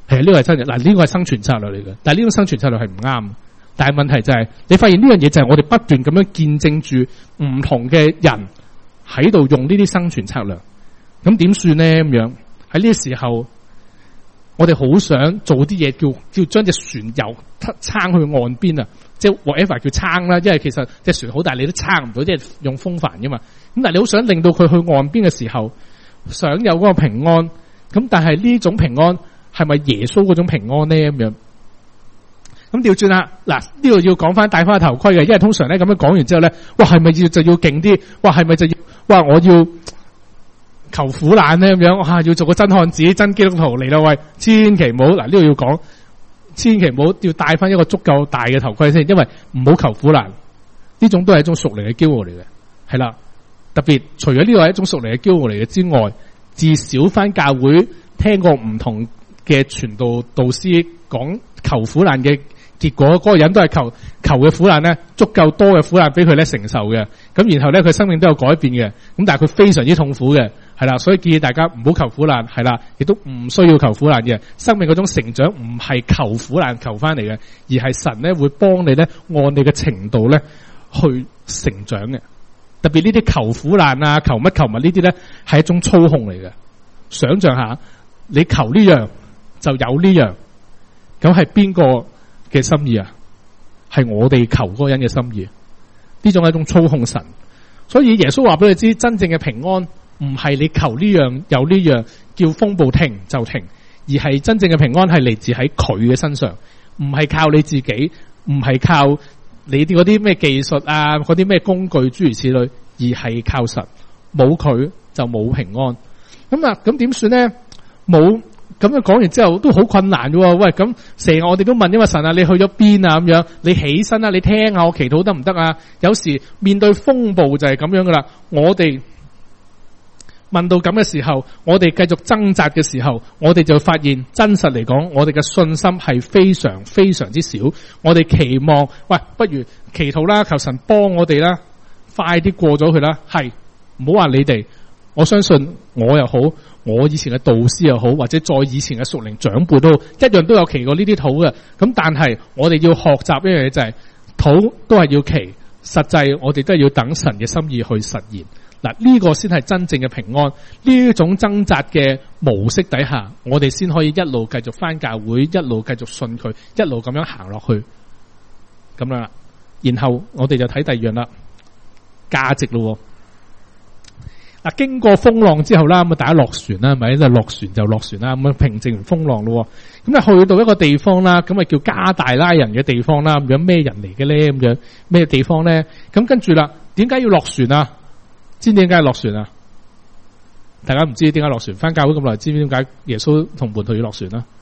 係呢個係真嘅。嗱，呢個係生存策略嚟嘅，但係呢種生存策略係唔啱。但係問題就係、是，你發現呢樣嘢就係我哋不斷咁樣見證住唔同嘅人喺度用呢啲生存策略，咁點算呢？咁樣喺呢個時候，我哋好想做啲嘢，叫叫將隻船由撐去岸邊啊！即係 whatever 叫撐啦，因為其實隻船好大，你都撐唔到，即係用風帆噶嘛。咁但係你好想令到佢去岸邊嘅時候，想有嗰個平安。咁但係呢種平安係咪耶穌嗰種平安呢？咁樣咁調轉啦，嗱呢度要講翻戴翻頭盔嘅，因為通常咧咁樣講完之後咧，哇係咪要就要勁啲？哇係咪就要？哇我要求苦難咧咁樣，哇要做個真漢子、真基督徒嚟啦喂！千祈唔好，嗱呢度要講，千祈唔好要戴翻一個足夠大嘅頭盔先，因為唔好求苦難，呢種都係一種屬靈嘅驕傲嚟嘅，係啦。特別除咗呢個係一種屬靈嘅驕傲嚟嘅之外，至少翻教會聽過唔同嘅傳道導師講求苦難嘅結果，嗰個人都係求求嘅苦難咧，足夠多嘅苦難俾佢咧承受嘅，咁然後咧佢生命都有改變嘅，咁但係佢非常之痛苦嘅，係啦，所以建議大家唔好求苦難，係啦，亦都唔需要求苦難嘅，生命嗰種成長唔係求苦難求翻嚟嘅，而係神咧會幫你咧按你嘅程度咧去成長嘅。特別呢啲求苦難啊、求乜求物呢啲咧係一種操控嚟嘅。想象下，你求呢樣就有呢樣，咁係邊個嘅心意啊？係我哋求嗰個人嘅心意。呢種係一種操控神。所以耶穌話俾你知，真正嘅平安唔係你求呢樣有呢樣，叫風暴停就停，而係真正嘅平安係嚟自喺佢嘅身上，唔係靠你自己，唔係靠你啲嗰啲咩技術啊，嗰啲咩工具諸如此類，而係靠神。冇佢就冇平安。咁啊，咁點算咧？冇咁樣講完之後都好困難嘅喎。喂，咁成日我哋都問，因為神啊，你去咗邊啊？咁樣你起身啊，你聽下我祈禱得唔得啊？有時面對風暴就係咁樣噶啦。我哋問到咁嘅時候，我哋繼續掙扎嘅時候，我哋就發現真實嚟講，我哋嘅信心係非常非常之少。我哋期望，喂，不如祈禱啦，求神幫我哋啦，快啲過咗去啦。係，唔好話你哋，我相信我又好，我以前嘅導師又好，或者再以前嘅屬靈長輩都好，一樣都有祈過呢啲禱嘅。咁但係我哋要學習一樣嘢就係、是、禱都係要祈，實際我哋都係要等神嘅心意去實現。嗱，呢個先係真正嘅平安。呢種掙扎嘅模式底下，我哋先可以一路繼續返教會，一路繼續信佢，一路咁樣行落去，咁樣啦。然後我哋就睇第二樣啦，價值咯。嗱，經過風浪之後啦，咁啊大家落船啦，係咪？就落船就落船啦，咁啊平靜完風浪咯。咁啊去到一個地方啦，咁啊叫加大拉人嘅地方啦。咁樣咩人嚟嘅咧？咁樣咩地方咧？咁跟住啦，點解要落船啊？知唔知點解落船啊？大家唔知點解落船？翻教會咁耐，知唔知點解耶穌同門徒要落船啊？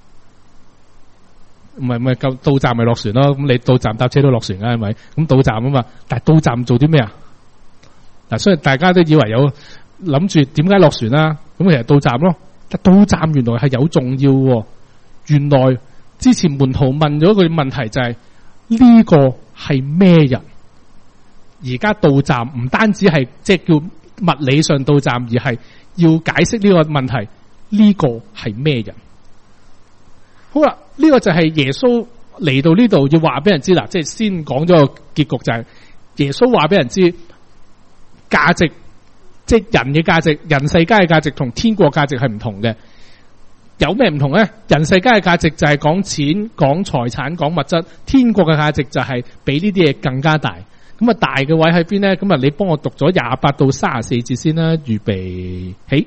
唔係唔係，到到站咪落船咯。咁你到站搭車都落船㗎，係咪？咁到站啊嘛，但係到站做啲咩啊？嗱，所以大家都以為有諗住點解落船啦？咁其實到站咯。但到站原來係有重要喎。原來之前門徒問咗個問題就係、是、呢、這個係咩人？而家到站唔單止係即係叫物理上到站，而係要解釋呢個問題，呢、這個係咩人？好啦，呢、這個就係耶穌嚟到呢度要話俾人知啦，即係先講咗個結局就係、是、耶穌話俾人知價值，即係人嘅價值，人世間嘅價值同天國價值係唔同嘅。有咩唔同咧？人世間嘅價值就係講錢、講財產、講物質，天國嘅價值就係比呢啲嘢更加大。咁啊，大嘅位喺邊咧？咁啊，你幫我讀咗廿八到三十四節先啦，預備起。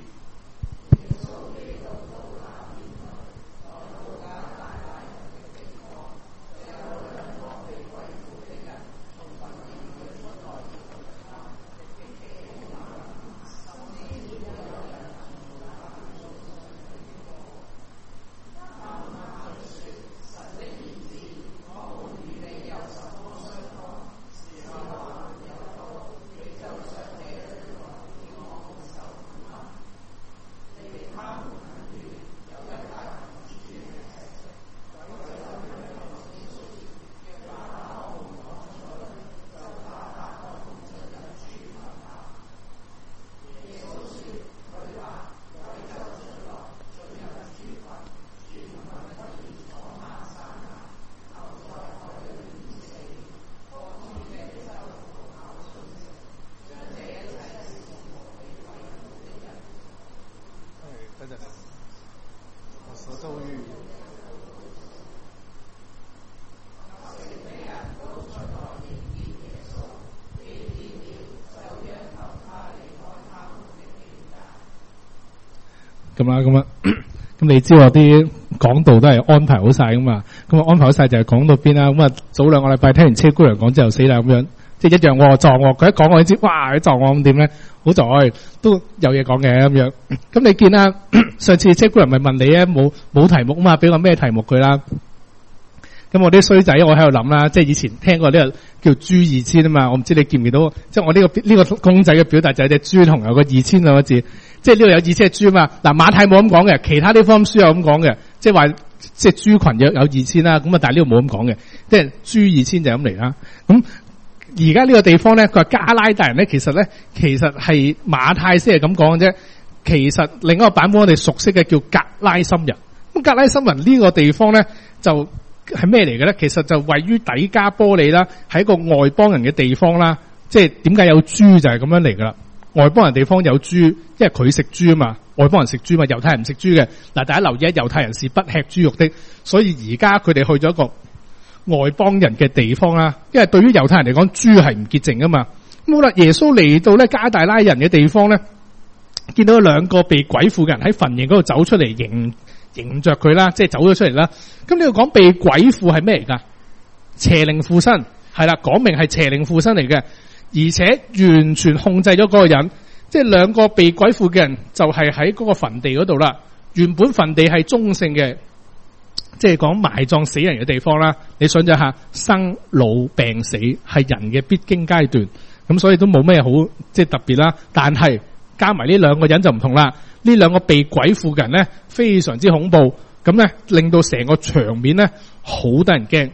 咁啦，咁啊，咁你知我啲講道都係安排好晒噶嘛？咁啊安排好晒就係講到邊啦。咁啊早兩個禮拜聽完車姑娘講之後死啦咁樣，即係一樣喎撞喎。佢一講我知，哇！佢撞我咁點咧？好在都有嘢講嘅咁樣。咁你見啦，上次車姑娘咪問你咧，冇冇題目啊嘛？俾個咩題目佢啦？咁我啲衰仔我喺度諗啦，即係以前聽過呢個叫豬二千啊嘛。我唔知你見唔見到？即係我呢個呢個公仔嘅表達就係隻豬同有個二千兩個字。即係呢度有二千隻豬嘛？嗱，馬太冇咁講嘅，其他啲福音書有咁講嘅，即係話即係豬群有有二千啦。咁啊，但係呢度冇咁講嘅，即係豬二千就咁嚟啦。咁而家呢個地方咧，佢話加拉大人咧，其實咧其實係馬太先係咁講嘅啫。其實另一個版本我哋熟悉嘅叫格拉森人。咁格拉森人呢個地方咧就係咩嚟嘅咧？其實就位於底加波利啦，係一個外邦人嘅地方啦。即係點解有豬就係咁樣嚟噶啦？外邦人地方有豬，因為佢食豬啊嘛，外邦人食豬嘛，猶太人唔食豬嘅。嗱，大家留意啊，猶太人是不吃豬肉的，所以而家佢哋去咗一個外邦人嘅地方啦。因為對於猶太人嚟講，豬係唔潔淨噶嘛。咁好啦，耶穌嚟到咧加大拉人嘅地方咧，見到兩個被鬼附嘅人喺墳塋嗰度走出嚟迎迎着佢啦，即係走咗出嚟啦。咁呢度講被鬼附係咩嚟噶？邪靈附身，係啦，講明係邪靈附身嚟嘅。而且完全控制咗嗰個人，即係兩個被鬼附嘅人就係喺嗰個墳地嗰度啦。原本墳地係中性嘅，即係講埋葬死人嘅地方啦。你想象下，生老病死係人嘅必經階段，咁所以都冇咩好即係特別啦。但係加埋呢兩個人就唔同啦。呢兩個被鬼附嘅人咧，非常之恐怖，咁咧令到成個場面咧好得人驚。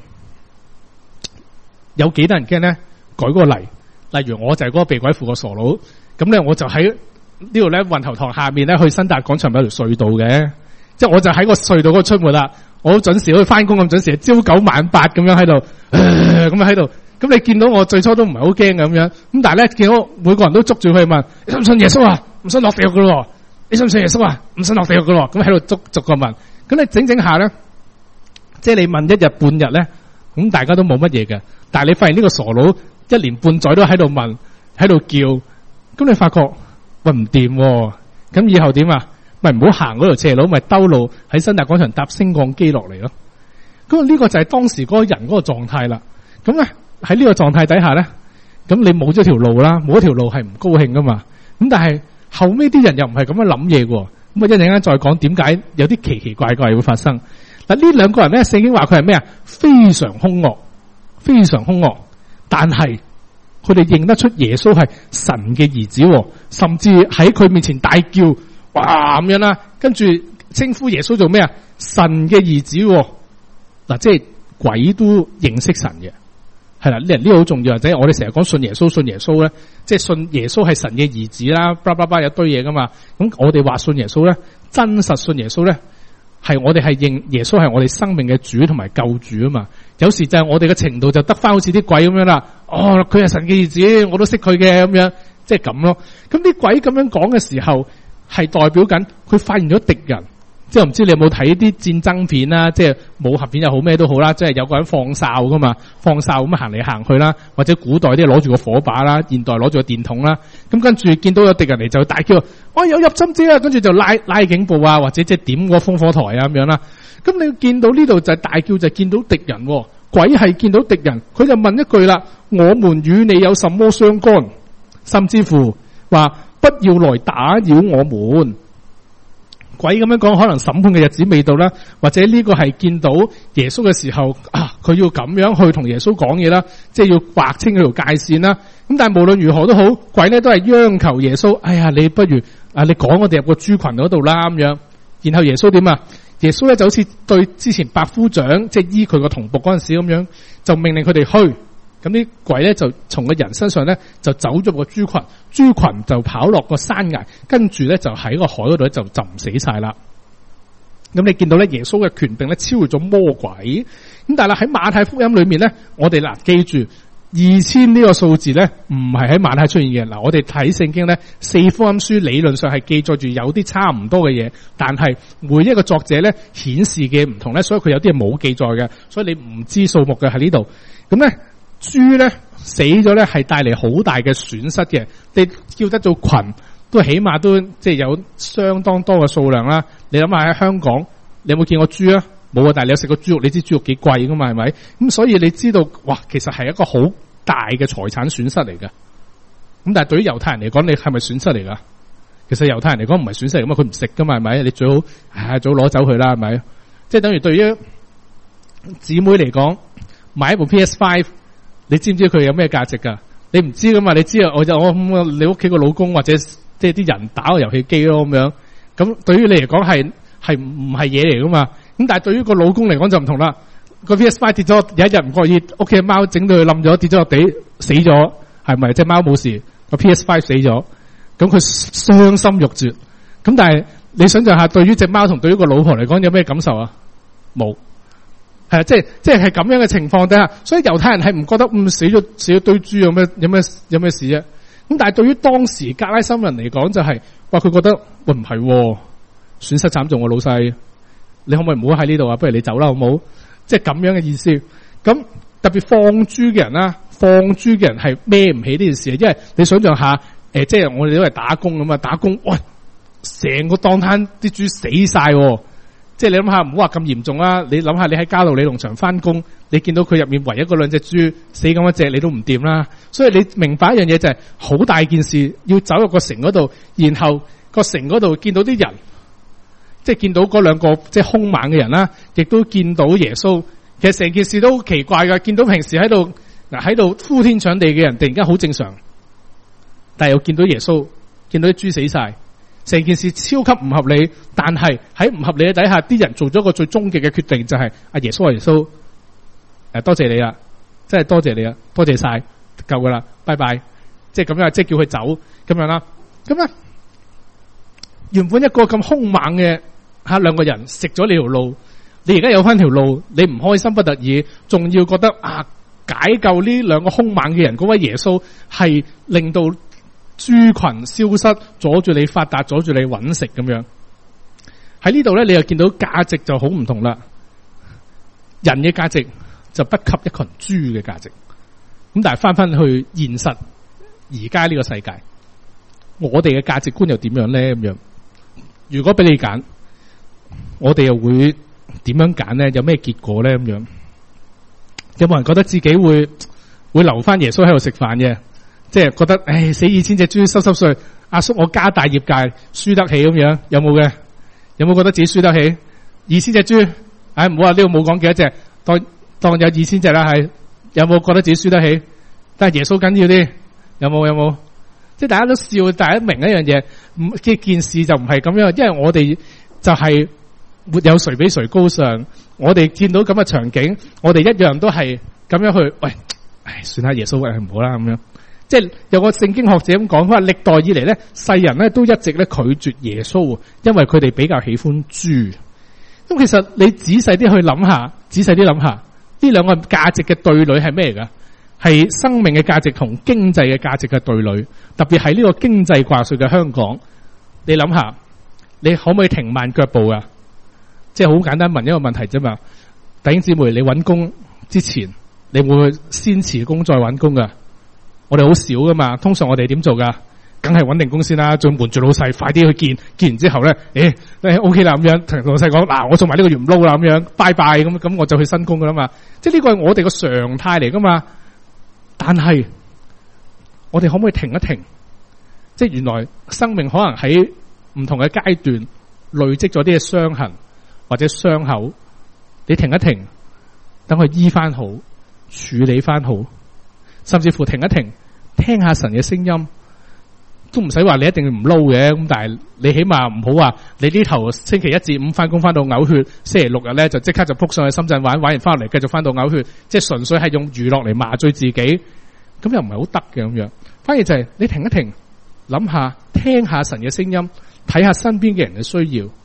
有幾得人驚咧？舉個例。例如我就係嗰個被鬼附個傻佬，咁咧我就喺呢度咧運頭塘下面咧去新達廣場有條隧道嘅，即係我就喺個隧道嗰度出門啦。我好準時去翻工咁準時，朝九晚八咁樣喺度，咁樣喺度。咁你見到我最初都唔係好驚咁樣，咁但係咧見到每個人都捉住佢問：你信唔信耶穌啊？唔信落地獄噶咯？你信唔信耶穌啊？唔信落地獄噶咯？咁喺度逐逐個問。咁你整整下咧，即係你問一日半日咧，咁大家都冇乜嘢嘅。但係你發現呢個傻佬一年半載都喺度問，喺度叫，咁你發覺喂唔掂，咁以後點啊？咪唔好行嗰條斜路，咪兜路喺新達廣場搭升降機落嚟咯。咁呢個就係當時嗰個人嗰個狀態啦。咁咧喺呢個狀態底下咧，咁你冇咗條路啦，冇咗條路係唔高興噶嘛。咁但係後尾啲人又唔係咁樣諗嘢喎。咁啊一陣間再講點解有啲奇奇怪怪會發生。嗱呢兩個人咧，聖經話佢係咩啊？非常兇惡，非常兇惡。但係佢哋認得出耶穌係神嘅兒子，甚至喺佢面前大叫，哇咁樣啦，跟住稱呼耶穌做咩啊？神嘅兒子，嗱即係鬼都認識神嘅，係啦，呢呢個好重要。或者我哋成日講信耶穌，信耶穌咧，即係信耶穌係神嘅兒子啦，叭叭叭有一堆嘢噶嘛。咁我哋話信耶穌咧，真實信耶穌咧，係我哋係認耶穌係我哋生命嘅主同埋救主啊嘛。有時就係我哋嘅程度就得翻好似啲鬼咁樣啦。哦，佢係神嘅兒子，我都識佢嘅咁樣，即係咁咯。咁啲鬼咁樣講嘅時候，係代表緊佢發現咗敵人。即係唔知你有冇睇啲戰爭片啦，即係武俠片又好咩都好啦，即係有個人放哨噶嘛，放哨咁行嚟行去啦，或者古代啲攞住個火把啦，現代攞住個電筒啦，咁跟住見到有敵人嚟就大叫，我有入侵者啊，跟住就拉拉警報啊，或者即係點個烽火台啊咁樣啦。咁你見到呢度就大叫就見到敵人，鬼係見到敵人，佢就問一句啦：我們與你有什麼相干？甚至乎話不要來打擾我們。鬼咁樣講，可能審判嘅日子未到啦，或者呢個係見到耶穌嘅時候啊，佢要咁樣去同耶穌講嘢啦，即係要劃清佢條界線啦。咁但係無論如何都好，鬼咧都係央求耶穌，哎呀，你不如啊，你趕我哋入個豬群嗰度啦咁樣。然後耶穌點啊？耶穌咧就好似對之前百夫長即係醫佢個同僕嗰陣時咁樣，就命令佢哋去。咁啲鬼咧就從個人身上咧就走咗個豬群，豬群就跑落個山崖，跟住咧就喺個海嗰度咧就浸死晒啦。咁你見到咧耶穌嘅權柄咧超越咗魔鬼。咁但係喺馬太福音裏面咧，我哋嗱記住二千呢個數字咧，唔係喺馬太出現嘅。嗱，我哋睇聖經咧，四福音書理論上係記載住有啲差唔多嘅嘢，但係每一個作者咧顯示嘅唔同咧，所以佢有啲係冇記載嘅，所以你唔知數目嘅喺呢度。咁咧，豬咧死咗咧係帶嚟好大嘅損失嘅。你叫得做群，都起碼都即係有相當多嘅數量啦。你諗下喺香港，你有冇見過豬啊？冇啊，但係你有食過豬肉，你知豬肉幾貴噶嘛，係咪？咁所以你知道，哇，其實係一個好大嘅財產損失嚟㗎。咁但係對於猶太人嚟講，你係咪損失嚟㗎？其實猶太人嚟講唔係損失嚟，咁啊佢唔食噶嘛，係咪？你最好唉早攞走佢啦，係咪？即係等於對於姊妹嚟講，買一部 P S 五，你知唔知佢有咩價值㗎？你唔知噶嘛？你知啊？我就我你屋企個老公或者即係啲人打個遊戲機咯咁樣。咁對於你嚟講係係唔係嘢嚟噶嘛？咁但係對於個老公嚟講就唔同啦。個 P S 五 跌咗，有一日唔覺意，屋企嘅貓整到佢冧咗，跌咗落地死咗，係咪？隻貓冇事，個 P S 五 死咗，咁佢傷心欲絕。咁但係你想象下，對於隻貓同對於個老婆嚟講有咩感受啊？冇，係啊，即係即係係咁樣嘅情況底下，所以猶太人係唔覺得嗯死咗死咗堆豬有咩有咩有咩事啫？咁但係對於當時格拉森人嚟講就係、是，哇佢覺得喂唔係，損失慘重喎老細。你可唔可以唔好喺呢度啊？不如你走啦，好唔好？即係咁樣嘅意思。咁特別放豬嘅人啦，放豬嘅人係孭唔起呢件事，因為你想象下，誒、呃，即係我哋都係打工咁啊，打工，喂，成個檔攤啲豬死晒，即係你諗下，唔好話咁嚴重啦。你諗下，你喺嘉道理農場翻工，你見到佢入面唯一嗰兩隻豬死咁一隻，你都唔掂啦。所以你明白一樣嘢就係、是，好大件事，要走入個城嗰度，然後個城嗰度見到啲人。即係見到嗰兩個即係兇猛嘅人啦，亦都見到耶穌。其實成件事都好奇怪噶，見到平時喺度嗱喺度呼天搶地嘅人，突然間好正常，但係又見到耶穌，見到啲豬死晒，成件事超級唔合理。但係喺唔合理嘅底下，啲人做咗個最終極嘅決定，就係阿耶穌阿耶穌，誒多謝你啦，真係多謝你啦，多謝晒，夠噶啦，拜拜，即係咁樣，即係叫佢走咁樣啦。咁咧，原本一個咁兇猛嘅。吓兩個人食咗你條路，你而家有翻條路，你唔開心不得已，仲要覺得啊解救呢兩個兇猛嘅人嗰位耶穌係令到豬群消失，阻住你發達，阻住你揾食咁樣。喺呢度咧，你又見到價值就好唔同啦。人嘅價值就不及一群豬嘅價值。咁但係翻翻去現實，而家呢個世界，我哋嘅價值觀又點樣咧？咁樣，如果俾你揀。我哋又會點樣揀咧？有咩結果咧？咁樣有冇人覺得自己會會留翻耶穌喺度食飯嘅？即係覺得，唉，死二千隻豬濕濕碎，阿叔我家大業界輸得起咁樣？有冇嘅？有冇覺得自己輸得起二千隻豬？唉，唔好話呢度冇講幾多隻，當當有二千隻啦，係有冇覺得自己輸得起？但係耶穌緊要啲，有冇有冇？即係大家都笑，大家明一樣嘢，唔嘅件事就唔係咁樣，因為我哋就係。沒有誰比誰高尚，我哋見到咁嘅場景，我哋一樣都係咁樣去，喂，唉，算下耶穌喂唔好啦咁樣。即係有個聖經學者咁講，佢話歷代以嚟咧，世人咧都一直咧拒絕耶穌，因為佢哋比較喜歡豬。咁其實你仔細啲去諗下，仔細啲諗下，呢兩個價值嘅對壘係咩嚟噶？係生命嘅價值同經濟嘅價值嘅對壘，特別係呢個經濟掛帥嘅香港，你諗下，你可唔可以停慢腳步啊？即係好簡單問一個問題啫嘛，弟兄姊妹，你搵工之前，你會唔會先辭工再搵工噶？我哋好少噶嘛，通常我哋點做噶？梗係穩定工先啦，仲瞞住老細，快啲去見，見完之後咧，誒、欸、，O K 啦咁樣，同老細講，嗱，我做埋呢個月唔撈啦咁樣，拜拜咁，咁我就去新工噶啦嘛。即係呢個係我哋個常態嚟噶嘛。但係我哋可唔可以停一停？即係原來生命可能喺唔同嘅階段累積咗啲嘅傷痕。或者傷口，你停一停，等佢醫翻好，處理翻好，甚至乎停一停，聽下神嘅聲音，都唔使話你一定唔撈嘅。咁但係你起碼唔好話你呢頭星期一至五翻工翻到嘔血，星期六日咧就即刻就撲上去深圳玩，玩完翻嚟繼續翻到嘔血，即係純粹係用娛樂嚟麻醉自己，咁又唔係好得嘅咁樣。反而就係你停一停，諗下聽下神嘅聲音，睇下身邊嘅人嘅需要。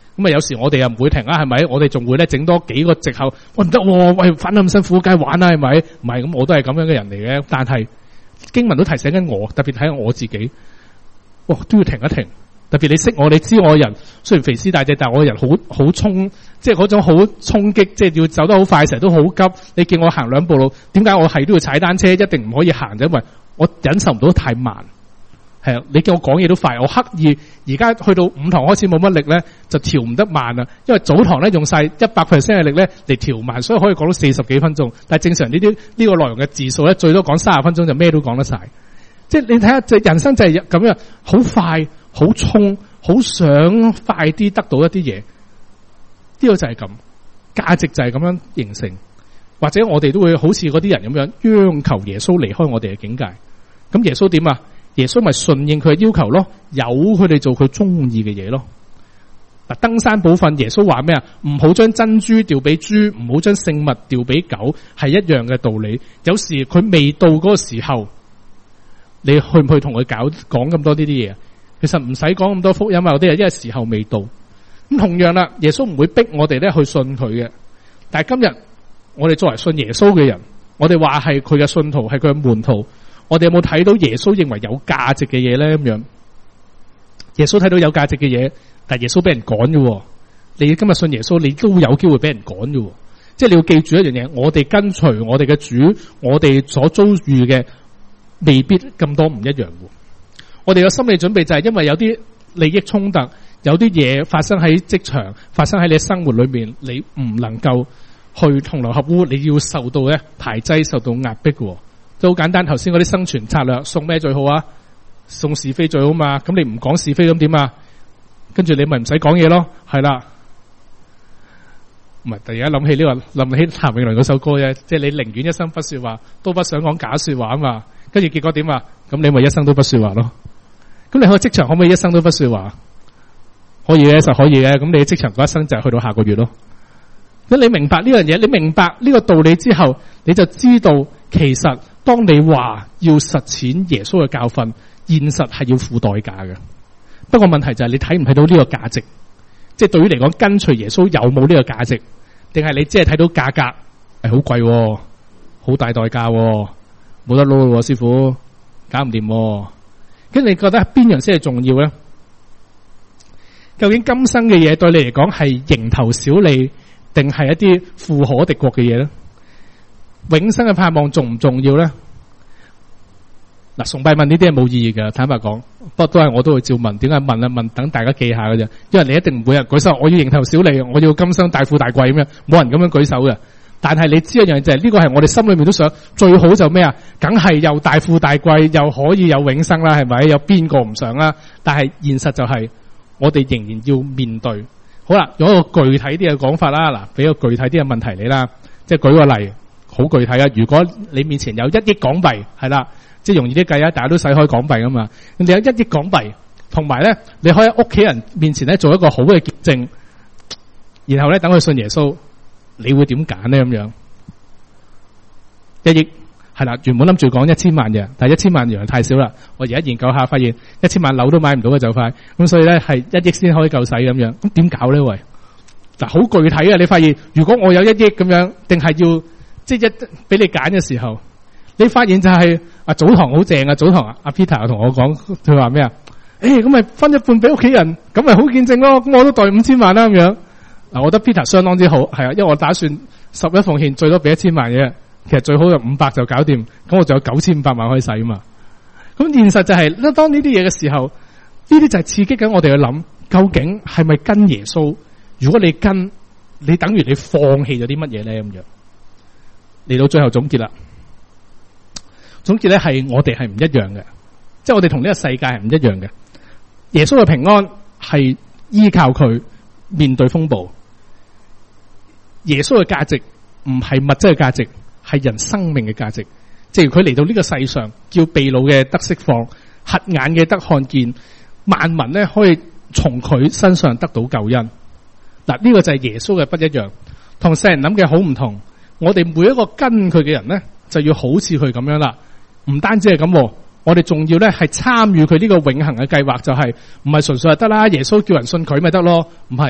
咁啊，有時我哋又唔會停啊，係咪？我哋仲會咧整多幾個藉口，喂唔得，喂返咁辛苦，梗係玩啦，係咪？唔係咁，我都係咁樣嘅人嚟嘅。但係經文都提醒緊我，特別睇下我自己，哇都要停一停。特別你識我，你知我人雖然肥屍大隻，但係我人好好衝，即係嗰種好衝擊，即係要走得好快，成日都好急。你見我行兩步路，點解我係都要踩單車？一定唔可以行，就因為我忍受唔到太慢。係啊，你叫我講嘢都快，我刻意而家去到五堂開始冇乜力咧，就調唔得慢啦。因為早堂咧用晒一百 percent 嘅力咧嚟調慢，所以可以講到四十幾分鐘。但係正常呢啲呢個內容嘅字數咧，最多講三十分鐘就咩都講得晒。即係你睇下，就人生就係咁樣，好快、好衝、好想快啲得到一啲嘢。呢個就係咁，價值就係咁樣形成，或者我哋都會好似嗰啲人咁樣央求耶穌離開我哋嘅境界。咁耶穌點啊？耶穌咪順應佢嘅要求咯，由佢哋做佢中意嘅嘢咯。嗱，登山寶訓，耶穌話咩啊？唔好將珍珠掉俾豬，唔好將聖物掉俾狗，係一樣嘅道理。有時佢未到嗰個時候，你去唔去同佢搞講咁多呢啲嘢？其實唔使講咁多福音啊，嗰啲嘢，因為時候未到。咁同樣啦，耶穌唔會逼我哋咧去信佢嘅。但係今日我哋作為信耶穌嘅人，我哋話係佢嘅信徒，係佢嘅門徒。我哋有冇睇到耶穌認為有價值嘅嘢咧？咁樣，耶穌睇到有價值嘅嘢，但係耶穌俾人趕嘅。你今日信耶穌，你都有機會俾人趕嘅。即係你要記住一樣嘢，我哋跟隨我哋嘅主，我哋所遭遇嘅未必咁多唔一樣。我哋嘅心理準備就係因為有啲利益衝突，有啲嘢發生喺職場，發生喺你生活裏面，你唔能夠去同流合污，你要受到咧排擠，受到壓迫嘅。都好簡單，頭先嗰啲生存策略，送咩最好啊？送是非最好嘛？咁你唔講是非咁點啊？跟住你咪唔使講嘢咯，係啦。唔係，突然間諗起呢個，諗起譚詠麟嗰首歌啫，即係你寧願一生不說話，都不想講假說話啊嘛。跟住結果點啊？咁你咪一生都不說話咯。咁你喺職場可唔可以一生都不說話？可以嘅，實可以嘅。咁你喺職場嗰一生就係去到下個月咯。咁你明白呢樣嘢，你明白呢個道理之後，你就知道其實當你話要實踐耶穌嘅教訓，現實係要付代價嘅。不過問題就係你睇唔睇到呢個價值？即係對於嚟講，跟隨耶穌有冇呢個價值？定係你只係睇到價格係好貴，好大代價，冇得撈咯，師傅搞唔掂。咁你覺得邊樣先係重要咧？究竟今生嘅嘢對你嚟講係蠅頭小利，定係一啲富可敵國嘅嘢咧？永生嘅盼望重唔重要咧？嗱，崇拜問呢啲係冇意義嘅，坦白講。不過都係我都會照問，點解問啊問？等大家記下嘅啫。因為你一定唔會有人舉手，我要蠅頭小利，我要今生大富大貴咁樣，冇人咁樣舉手嘅。但係你知一樣嘢就係呢個係我哋心裏面都想，最好就咩啊？梗係又大富大貴，又可以有永生啦，係咪？有邊個唔想啦？但係現實就係我哋仍然要面對。好啦，用一個具體啲嘅講法啦，嗱，俾個具體啲嘅問題你啦，即係舉個例，好具體啊！如果你面前有一億港幣，係啦，即係容易啲計啊，大家都使開港幣噶嘛，你有一億港幣，同埋咧，你可以喺屋企人面前咧做一個好嘅見證，然後咧等佢信耶穌。你會點揀呢？咁樣一億係啦，原本諗住講一千萬嘅，但係一千萬原來太少啦。我而家研究下，發現一千萬樓都買唔到嘅就快，咁所以咧係一億先可以夠使咁樣。咁點搞呢？喂，嗱，好具體啊！你發現如果我有一億咁樣，定係要即係一俾你揀嘅時候，你發現就係啊祖堂好正啊！祖堂阿 Peter 同我講，佢話咩啊？誒，咁咪分一半俾屋企人，咁咪好見證咯。咁我都袋五千萬啦咁樣。嗱，我覺得 Peter 相當之好，係啊，因為我打算十一奉獻最多俾一千萬嘅，其實最好就五百就搞掂，咁我仲有九千五百萬可以使啊嘛。咁現實就係、是，當呢啲嘢嘅時候，呢啲就係刺激緊我哋去諗，究竟係咪跟耶穌？如果你跟，你等於你放棄咗啲乜嘢咧？咁樣嚟到最後總結啦，總結咧係我哋係唔一樣嘅，即係我哋同呢個世界係唔一樣嘅。耶穌嘅平安係依靠佢面對風暴。耶穌嘅價值唔係物質嘅價值，係人生命嘅價值。正如佢嚟到呢個世上，叫被擄嘅得釋放，瞎眼嘅得看見，萬民咧可以從佢身上得到救恩。嗱，呢個就係耶穌嘅不一樣，同世人諗嘅好唔同。我哋每一個跟佢嘅人咧，就要好似佢咁樣啦。唔單止係咁，我哋仲要咧係參與佢呢個永恆嘅計劃，就係唔係純粹係得啦。耶穌叫人信佢咪得咯？唔係。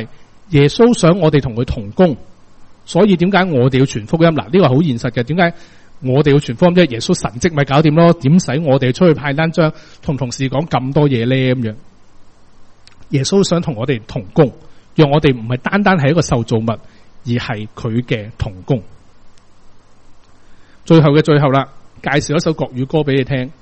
耶穌想我哋同佢同工，所以點解我哋要傳福音？嗱，呢個好現實嘅。點解我哋要傳福音？即係耶穌神蹟咪搞掂咯？點使我哋出去派單張同同事講咁多嘢咧？咁樣，耶穌想同我哋同工，讓我哋唔係單單係一個受造物，而係佢嘅同工。最後嘅最後啦，介紹一首國語歌俾你聽。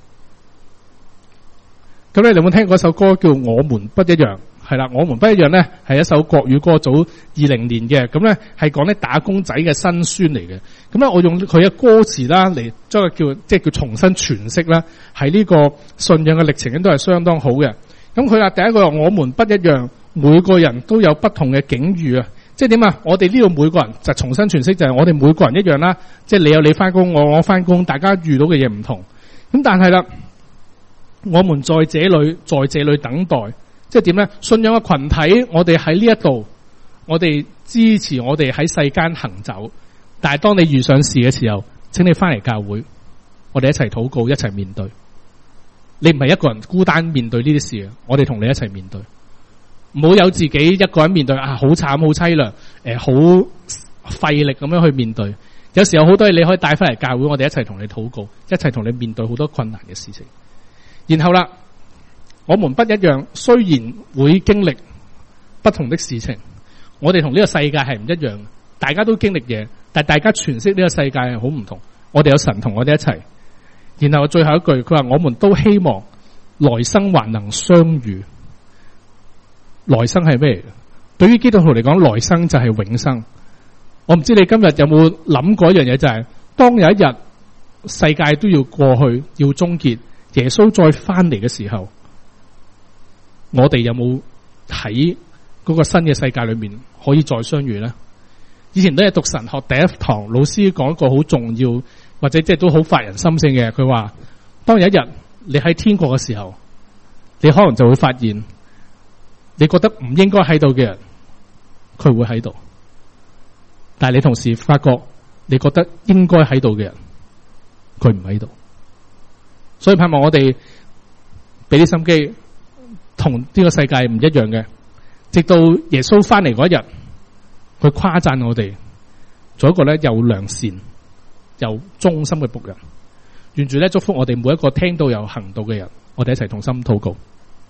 咁你有冇聽過一首歌叫《我們不一樣》？係啦，《我們不一樣》咧係一首國語歌，早二零年嘅。咁咧係講咧打工仔嘅辛酸嚟嘅。咁咧我用佢嘅歌詞啦嚟將佢叫即係叫重新詮釋啦。喺呢個信仰嘅歷程都係相當好嘅。咁佢話第一個我們不一樣，每個人都有不同嘅境遇啊。即係點啊？我哋呢度每個人就重新詮釋，就係我哋每個人一樣啦。即係你有你翻工，我我翻工，大家遇到嘅嘢唔同。咁但係啦，我們在這裏，在這裏等待，即係點咧？信仰嘅群體，我哋喺呢一度，我哋支持我哋喺世間行走。但係當你遇上事嘅時候，請你翻嚟教會，我哋一齊禱告，一齊面對。你唔係一個人孤單面對呢啲事啊！我哋同你一齊面對。唔好有自己一個人面對啊，好慘好淒涼，誒，好費力咁樣去面對。有時候好多嘢你可以帶翻嚟教會，我哋一齊同你禱告，一齊同你面對好多困難嘅事情。然後啦，我們不一樣，雖然會經歷不同的事情，我哋同呢個世界係唔一樣，大家都經歷嘢，但係大家詮釋呢個世界係好唔同。我哋有神同我哋一齊。然後最後一句，佢話我們都希望來生還能相遇。來生係咩？對於基督徒嚟講，來生就係永生。我唔知你今日有冇諗過一樣嘢，就係當有一日世界都要過去，要終結，耶穌再翻嚟嘅時候，我哋有冇喺嗰個新嘅世界裏面可以再相遇呢？以前都係讀神學第一堂，老師講一個好重要或者即係都好發人深省嘅，佢話當有一日你喺天國嘅時候，你可能就會發現你覺得唔應該喺度嘅人，佢會喺度；但係你同時發覺你覺得應該喺度嘅人，佢唔喺度。所以盼望我哋俾啲心機，同呢個世界唔一樣嘅，直到耶穌翻嚟嗰一日，佢誇讚我哋做一個咧又良善又忠心嘅僕人。願住咧祝福我哋每一個聽到有行道嘅人，我哋一齊同心禱告。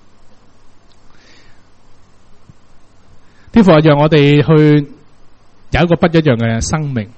天父啊，讓我哋去有一個不一樣嘅生命。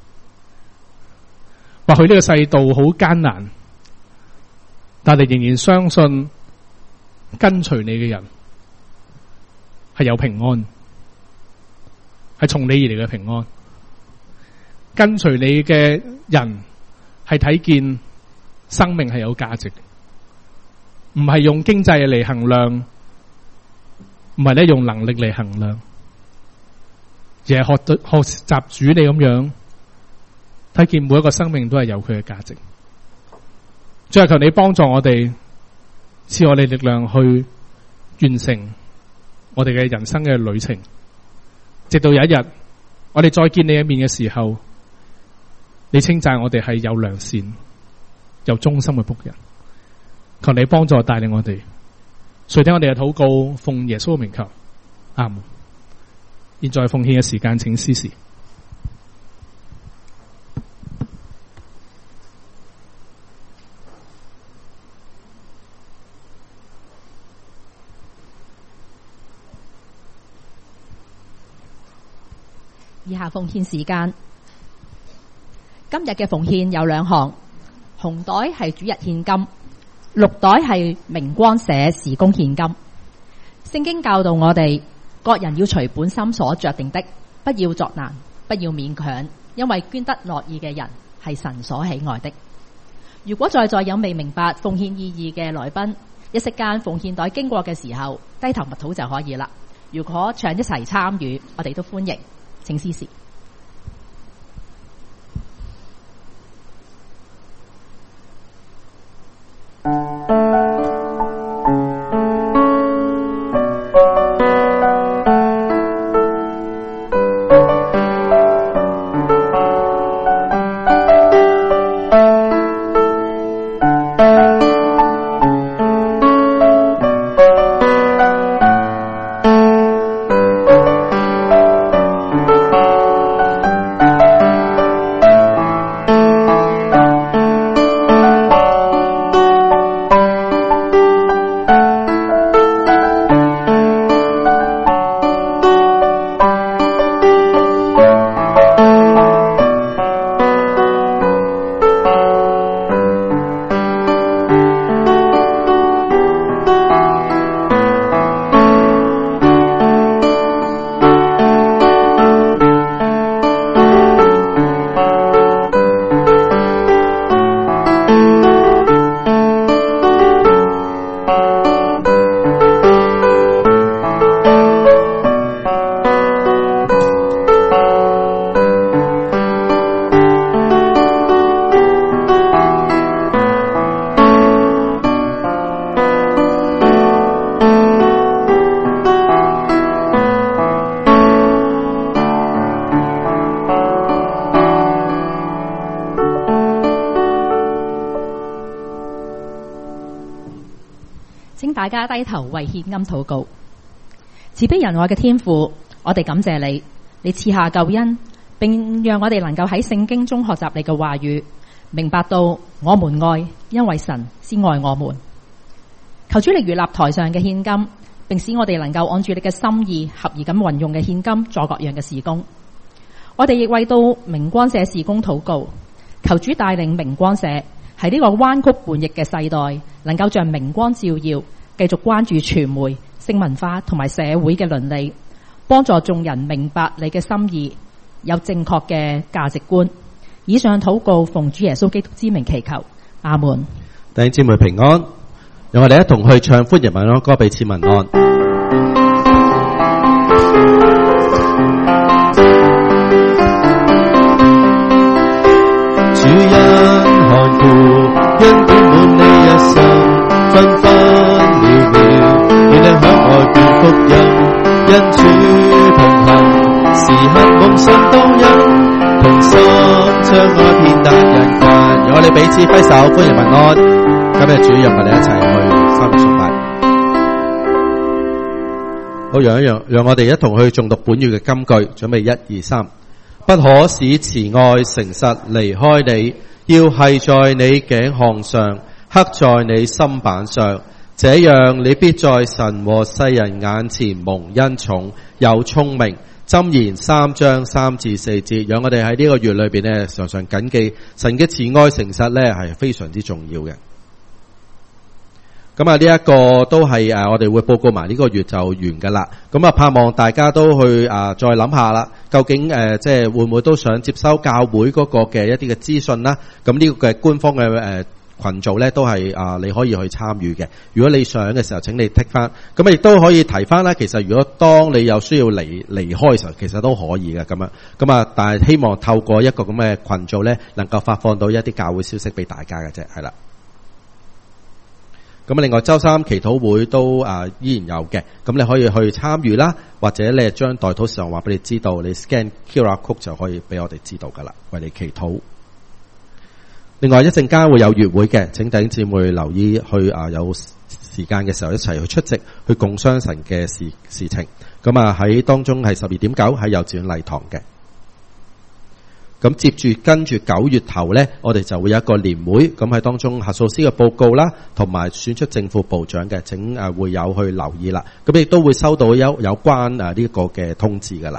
或許呢個世道好艱難，但係仍然相信跟隨你嘅人係有平安，係從你而嚟嘅平安。跟隨你嘅人係睇見生命係有價值，唔係用經濟嚟衡量，唔係咧用能力嚟衡量，而係學到學習主你咁樣睇見每一個生命都係有佢嘅價值。最後求你幫助我哋，賜我哋力量去完成我哋嘅人生嘅旅程，直到有一日我哋再見你一面嘅時候，你稱讚我哋係有良善有忠心嘅僕人。求你幫助帶領我哋，垂聽我哋嘅禱告，奉耶穌嘅名求，阿門。現在奉獻嘅時間，請司事。 以下奉獻時間，今日嘅奉獻有兩項，紅袋係主日獻金，綠袋係明光社事工獻金。聖經教導我哋，各人要隨本心所酌定的，不要作難，不要勉強，因為捐得樂意嘅人係神所喜愛的。如果在座有未明白奉獻意義嘅來賓，一息間奉獻袋經過嘅時候，低頭默禱就可以啦。如果想一齊參與，我哋都歡迎。請司事。 大家低頭為獻金禱告。慈悲仁愛嘅天父，我哋感謝你，你賜下救恩，並讓我哋能夠喺聖經中學習你嘅話語，明白到我們愛，因為神先愛我們。求主你悅納台上嘅獻金，並使我哋能夠按住你嘅心意合宜咁運用嘅獻金做各樣嘅事工。我哋亦為到明光社事工禱告，求主帶領明光社喺呢個彎曲叛逆嘅世代，能夠像明光照耀，繼續關注傳媒、性文化同埋社會嘅倫理，幫助眾人明白你嘅心意，有正確嘅價值觀。以上禱告奉主耶穌基督之名祈求，阿門。 弟兄姊妹平安，讓我哋一同去唱歡迎晚安歌，彼此問安。主恩看顧，恩典滿你一生，紛紛了了，願你響外傳福音，因主同行，時刻夢想都有，同心將愛遍達人群。讓我哋彼此揮手，歡迎問安。今日主讓我哋一齊去三日崇拜。好，讓一讓，讓我哋一同去誦讀本月嘅金句，準備一二三。不可使慈愛誠實離開你，要繫在你頸項上，刻在你心板上，這樣你必在神和世人眼前蒙恩寵，有聰明。箴言三章三至四節，讓我哋喺呢個月裏邊呢，常常謹記神嘅慈愛誠實呢係非常之重要嘅。咁啊，呢一個都係誒，我哋會報告埋呢個月就完噶啦。咁啊，盼望大家都去啊，再諗下啦，究竟誒，即係會唔會都想接收教會嗰個嘅一啲嘅資訊啦？咁呢個嘅官方嘅誒群組咧，都係啊，你可以去參與嘅。如果你想嘅時候，請你剔翻。咁啊，亦都可以提翻啦。其實如果當你有需要離離開嘅時候，其實都可以嘅咁樣。咁啊，但係希望透過一個咁嘅群組咧，能夠發放到一啲教會消息俾大家嘅啫，係啦。咁另外周三祈禱會都啊依然有嘅，咁你可以去參與啦，或者你將代禱事項話俾你知道，你 scan Q R code 就可以俾我哋知道噶啦，為你祈禱。另外一陣間會有月會嘅，請弟兄姊妹留意去啊，有時間嘅時候一齊去出席，去共商神嘅事事情。咁啊喺當中係十二點九喺幼稚園禮堂嘅。咁接住跟住九月頭咧，我哋就會有一個年會，咁喺當中核數師嘅報告啦，同埋選出正副部長嘅，請誒會有去留意啦。咁亦都會收到有有關誒呢個嘅通知噶啦。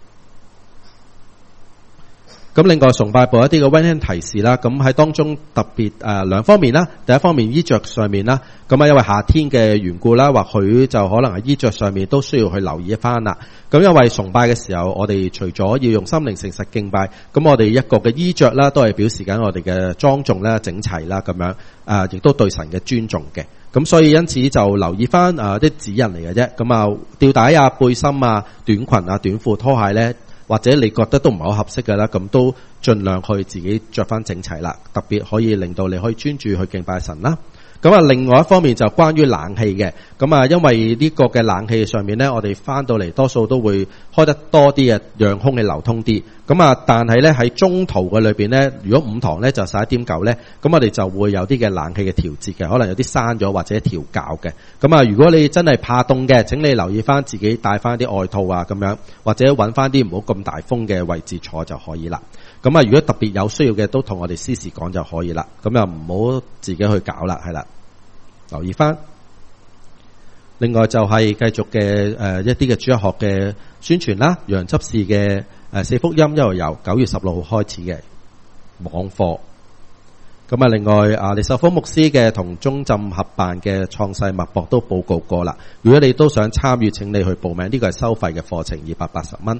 咁另外崇拜部一啲嘅溫馨提示啦，咁喺當中特別誒兩方面啦。第一方面衣着上面啦，咁啊因為夏天嘅緣故啦，或許就可能係衣着上面都需要去留意一番啦。咁因為崇拜嘅時候，我哋除咗要用心靈誠實敬拜，咁我哋一個嘅衣着啦，都係表示緊我哋嘅莊重啦、整齊啦咁樣，啊亦都對神嘅尊重嘅。咁所以因此就留意翻啊啲指引嚟嘅啫。咁啊吊帶啊、背心啊、短裙啊、短褲、拖鞋咧，或者你覺得都唔係好合適嘅啦，咁都盡量去自己着翻整齊啦，特別可以令到你可以專注去敬拜神啦。咁啊，另外一方面就關於冷氣嘅，咁啊，因為呢個嘅冷氣上面咧，我哋翻到嚟多數都會開得多啲嘅，讓空氣流通啲。咁啊，但係咧喺中途嘅裏邊咧，如果五堂咧就十一點九咧，咁我哋就會有啲嘅冷氣嘅調節嘅，可能有啲閂咗或者調校嘅。咁啊，如果你真係怕凍嘅，請你留意翻自己帶翻啲外套啊，咁樣或者揾翻啲唔好咁大風嘅位置坐就可以啦。咁啊，如果特別有需要嘅，都同我哋司事講就可以啦。咁又唔好自己去搞啦，係啦。留意翻，另外就係繼續嘅誒一啲嘅主日學嘅宣傳啦，楊執事嘅誒四福音一路由九月十六號開始嘅網課。咁啊，另外啊李秀峰牧師嘅同中浸合辦嘅創世脈搏都報告過啦。如果你都想參與，請你去報名，呢個係收費嘅課程，二百八十蚊。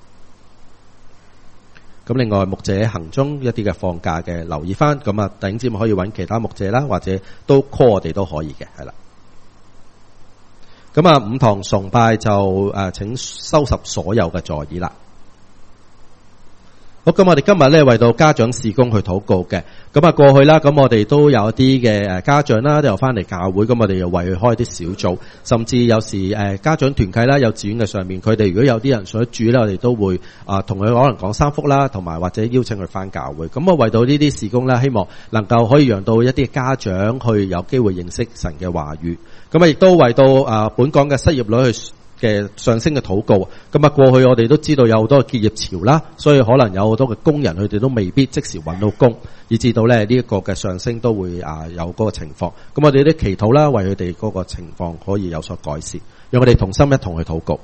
咁另外牧者行中一啲嘅放假嘅留意翻，咁啊弟兄姊妹可以揾其他牧者啦，或者都 call 我哋都可以嘅，係啦。咁啊五堂崇拜就誒請收拾所有嘅座椅啦。 好，咁我哋今日咧為到家長事工去禱告嘅。咁啊過去啦，咁我哋都有一啲嘅誒家長啦，都有翻嚟教會，咁我哋又為佢開啲小組，甚至有時誒家長團契啦，幼稚園嘅上面，佢哋如果有啲人想住咧，我哋都會啊同佢可能講三福啦，同埋或者邀請佢翻教會。咁啊為到呢啲事工咧，希望能夠可以讓到一啲家長去有機會認識神嘅話語。咁啊亦都為到啊本港嘅失業率去嘅上升嘅禱告，咁啊過去我哋都知道有好多結業潮啦，所以可能有好多嘅工人佢哋都未必即時揾到工，以至到咧呢一個嘅上升都會啊有嗰個情況。咁我哋都祈禱啦，為佢哋嗰個情況可以有所改善，讓我哋同心一同去禱告。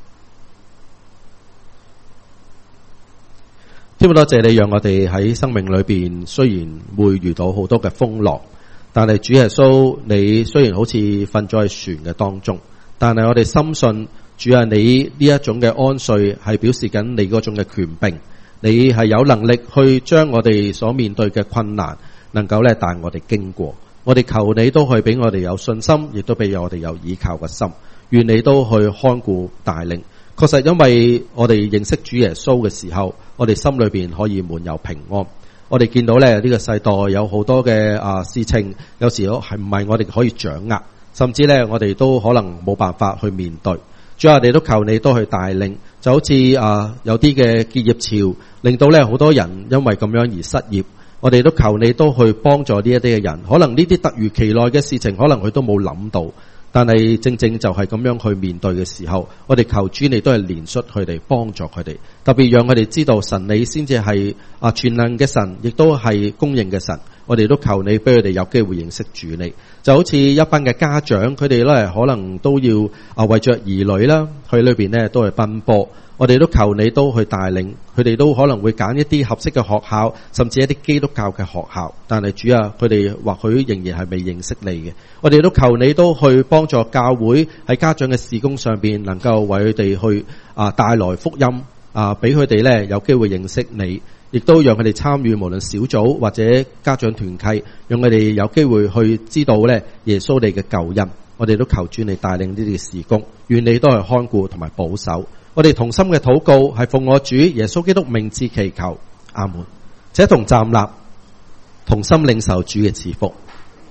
天父多謝你，讓我哋喺生命裏邊雖然會遇到好多嘅風浪，但係主耶穌你雖然好似瞓咗喺船嘅當中，但係我哋深信主啊，你呢一種嘅安睡係表示緊你嗰種嘅權柄，你係有能力去將我哋所面對嘅困難能夠咧帶我哋經過。我哋求你都去俾我哋有信心，亦都俾我哋有依靠嘅心，願你都去看顧帶領。確實因為我哋認識主耶穌嘅時候，我哋心裏邊可以滿有平安。我哋見到咧呢個世代有好多嘅啊事情，有時係唔係我哋可以掌握，甚至咧，我哋都可能冇辦法去面對。主啊，我哋都求你都去帶領，就好似啊有啲嘅結業潮，令到咧好多人因為咁樣而失業。我哋都求你都去幫助呢一啲嘅人。可能呢啲突如其來嘅事情，可能佢都冇諗到，但係正正就係咁樣去面對嘅時候，我哋求主你都係憐恤佢哋，幫助佢哋，特別讓佢哋知道神你先至係啊全能嘅神，亦都係公認嘅神。我哋都求你俾佢哋有機會認識主你，就好似一班嘅家長，佢哋咧可能都要啊為着兒女啦，去裏邊咧都係奔波。我哋都求你都去帶領，佢哋都可能會揀一啲合適嘅學校，甚至一啲基督教嘅學校。但係主啊，佢哋或許仍然係未認識你嘅。我哋都求你都去幫助教會喺家長嘅事工上邊，能夠為佢哋去啊帶來福音啊，俾佢哋咧有機會認識你。亦都讓佢哋參與無論小組或者家長團契，讓佢哋有機會去知道咧耶穌你嘅救恩。我哋都求主你帶領呢啲事工，願你都係看顧同埋保守。我哋同心嘅禱告係奉我主耶穌基督名字祈求，阿門。且同站立，同心領受主嘅賜福。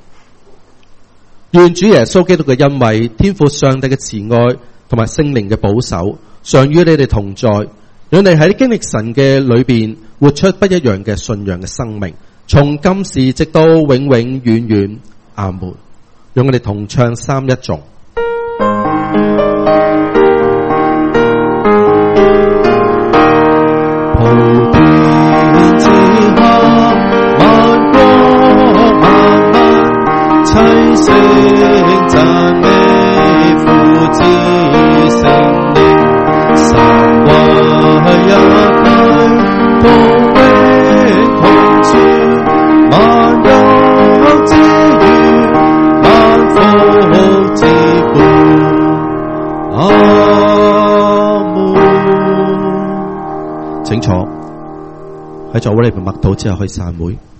願主耶穌基督嘅恩惠、天父上帝嘅慈愛同埋聖靈嘅保守，常與你哋同在。讓你喺經歷神嘅裏邊活出不一樣嘅信仰嘅生命，從今時直到永永遠遠，阿門。讓我哋同唱三一頌。普天之下，萬國萬民，齊聲讚美父子聖靈，神話一體，同榮同存，萬有之源，萬福之本，阿門。請坐，喺座位裏邊默禱之後去散會。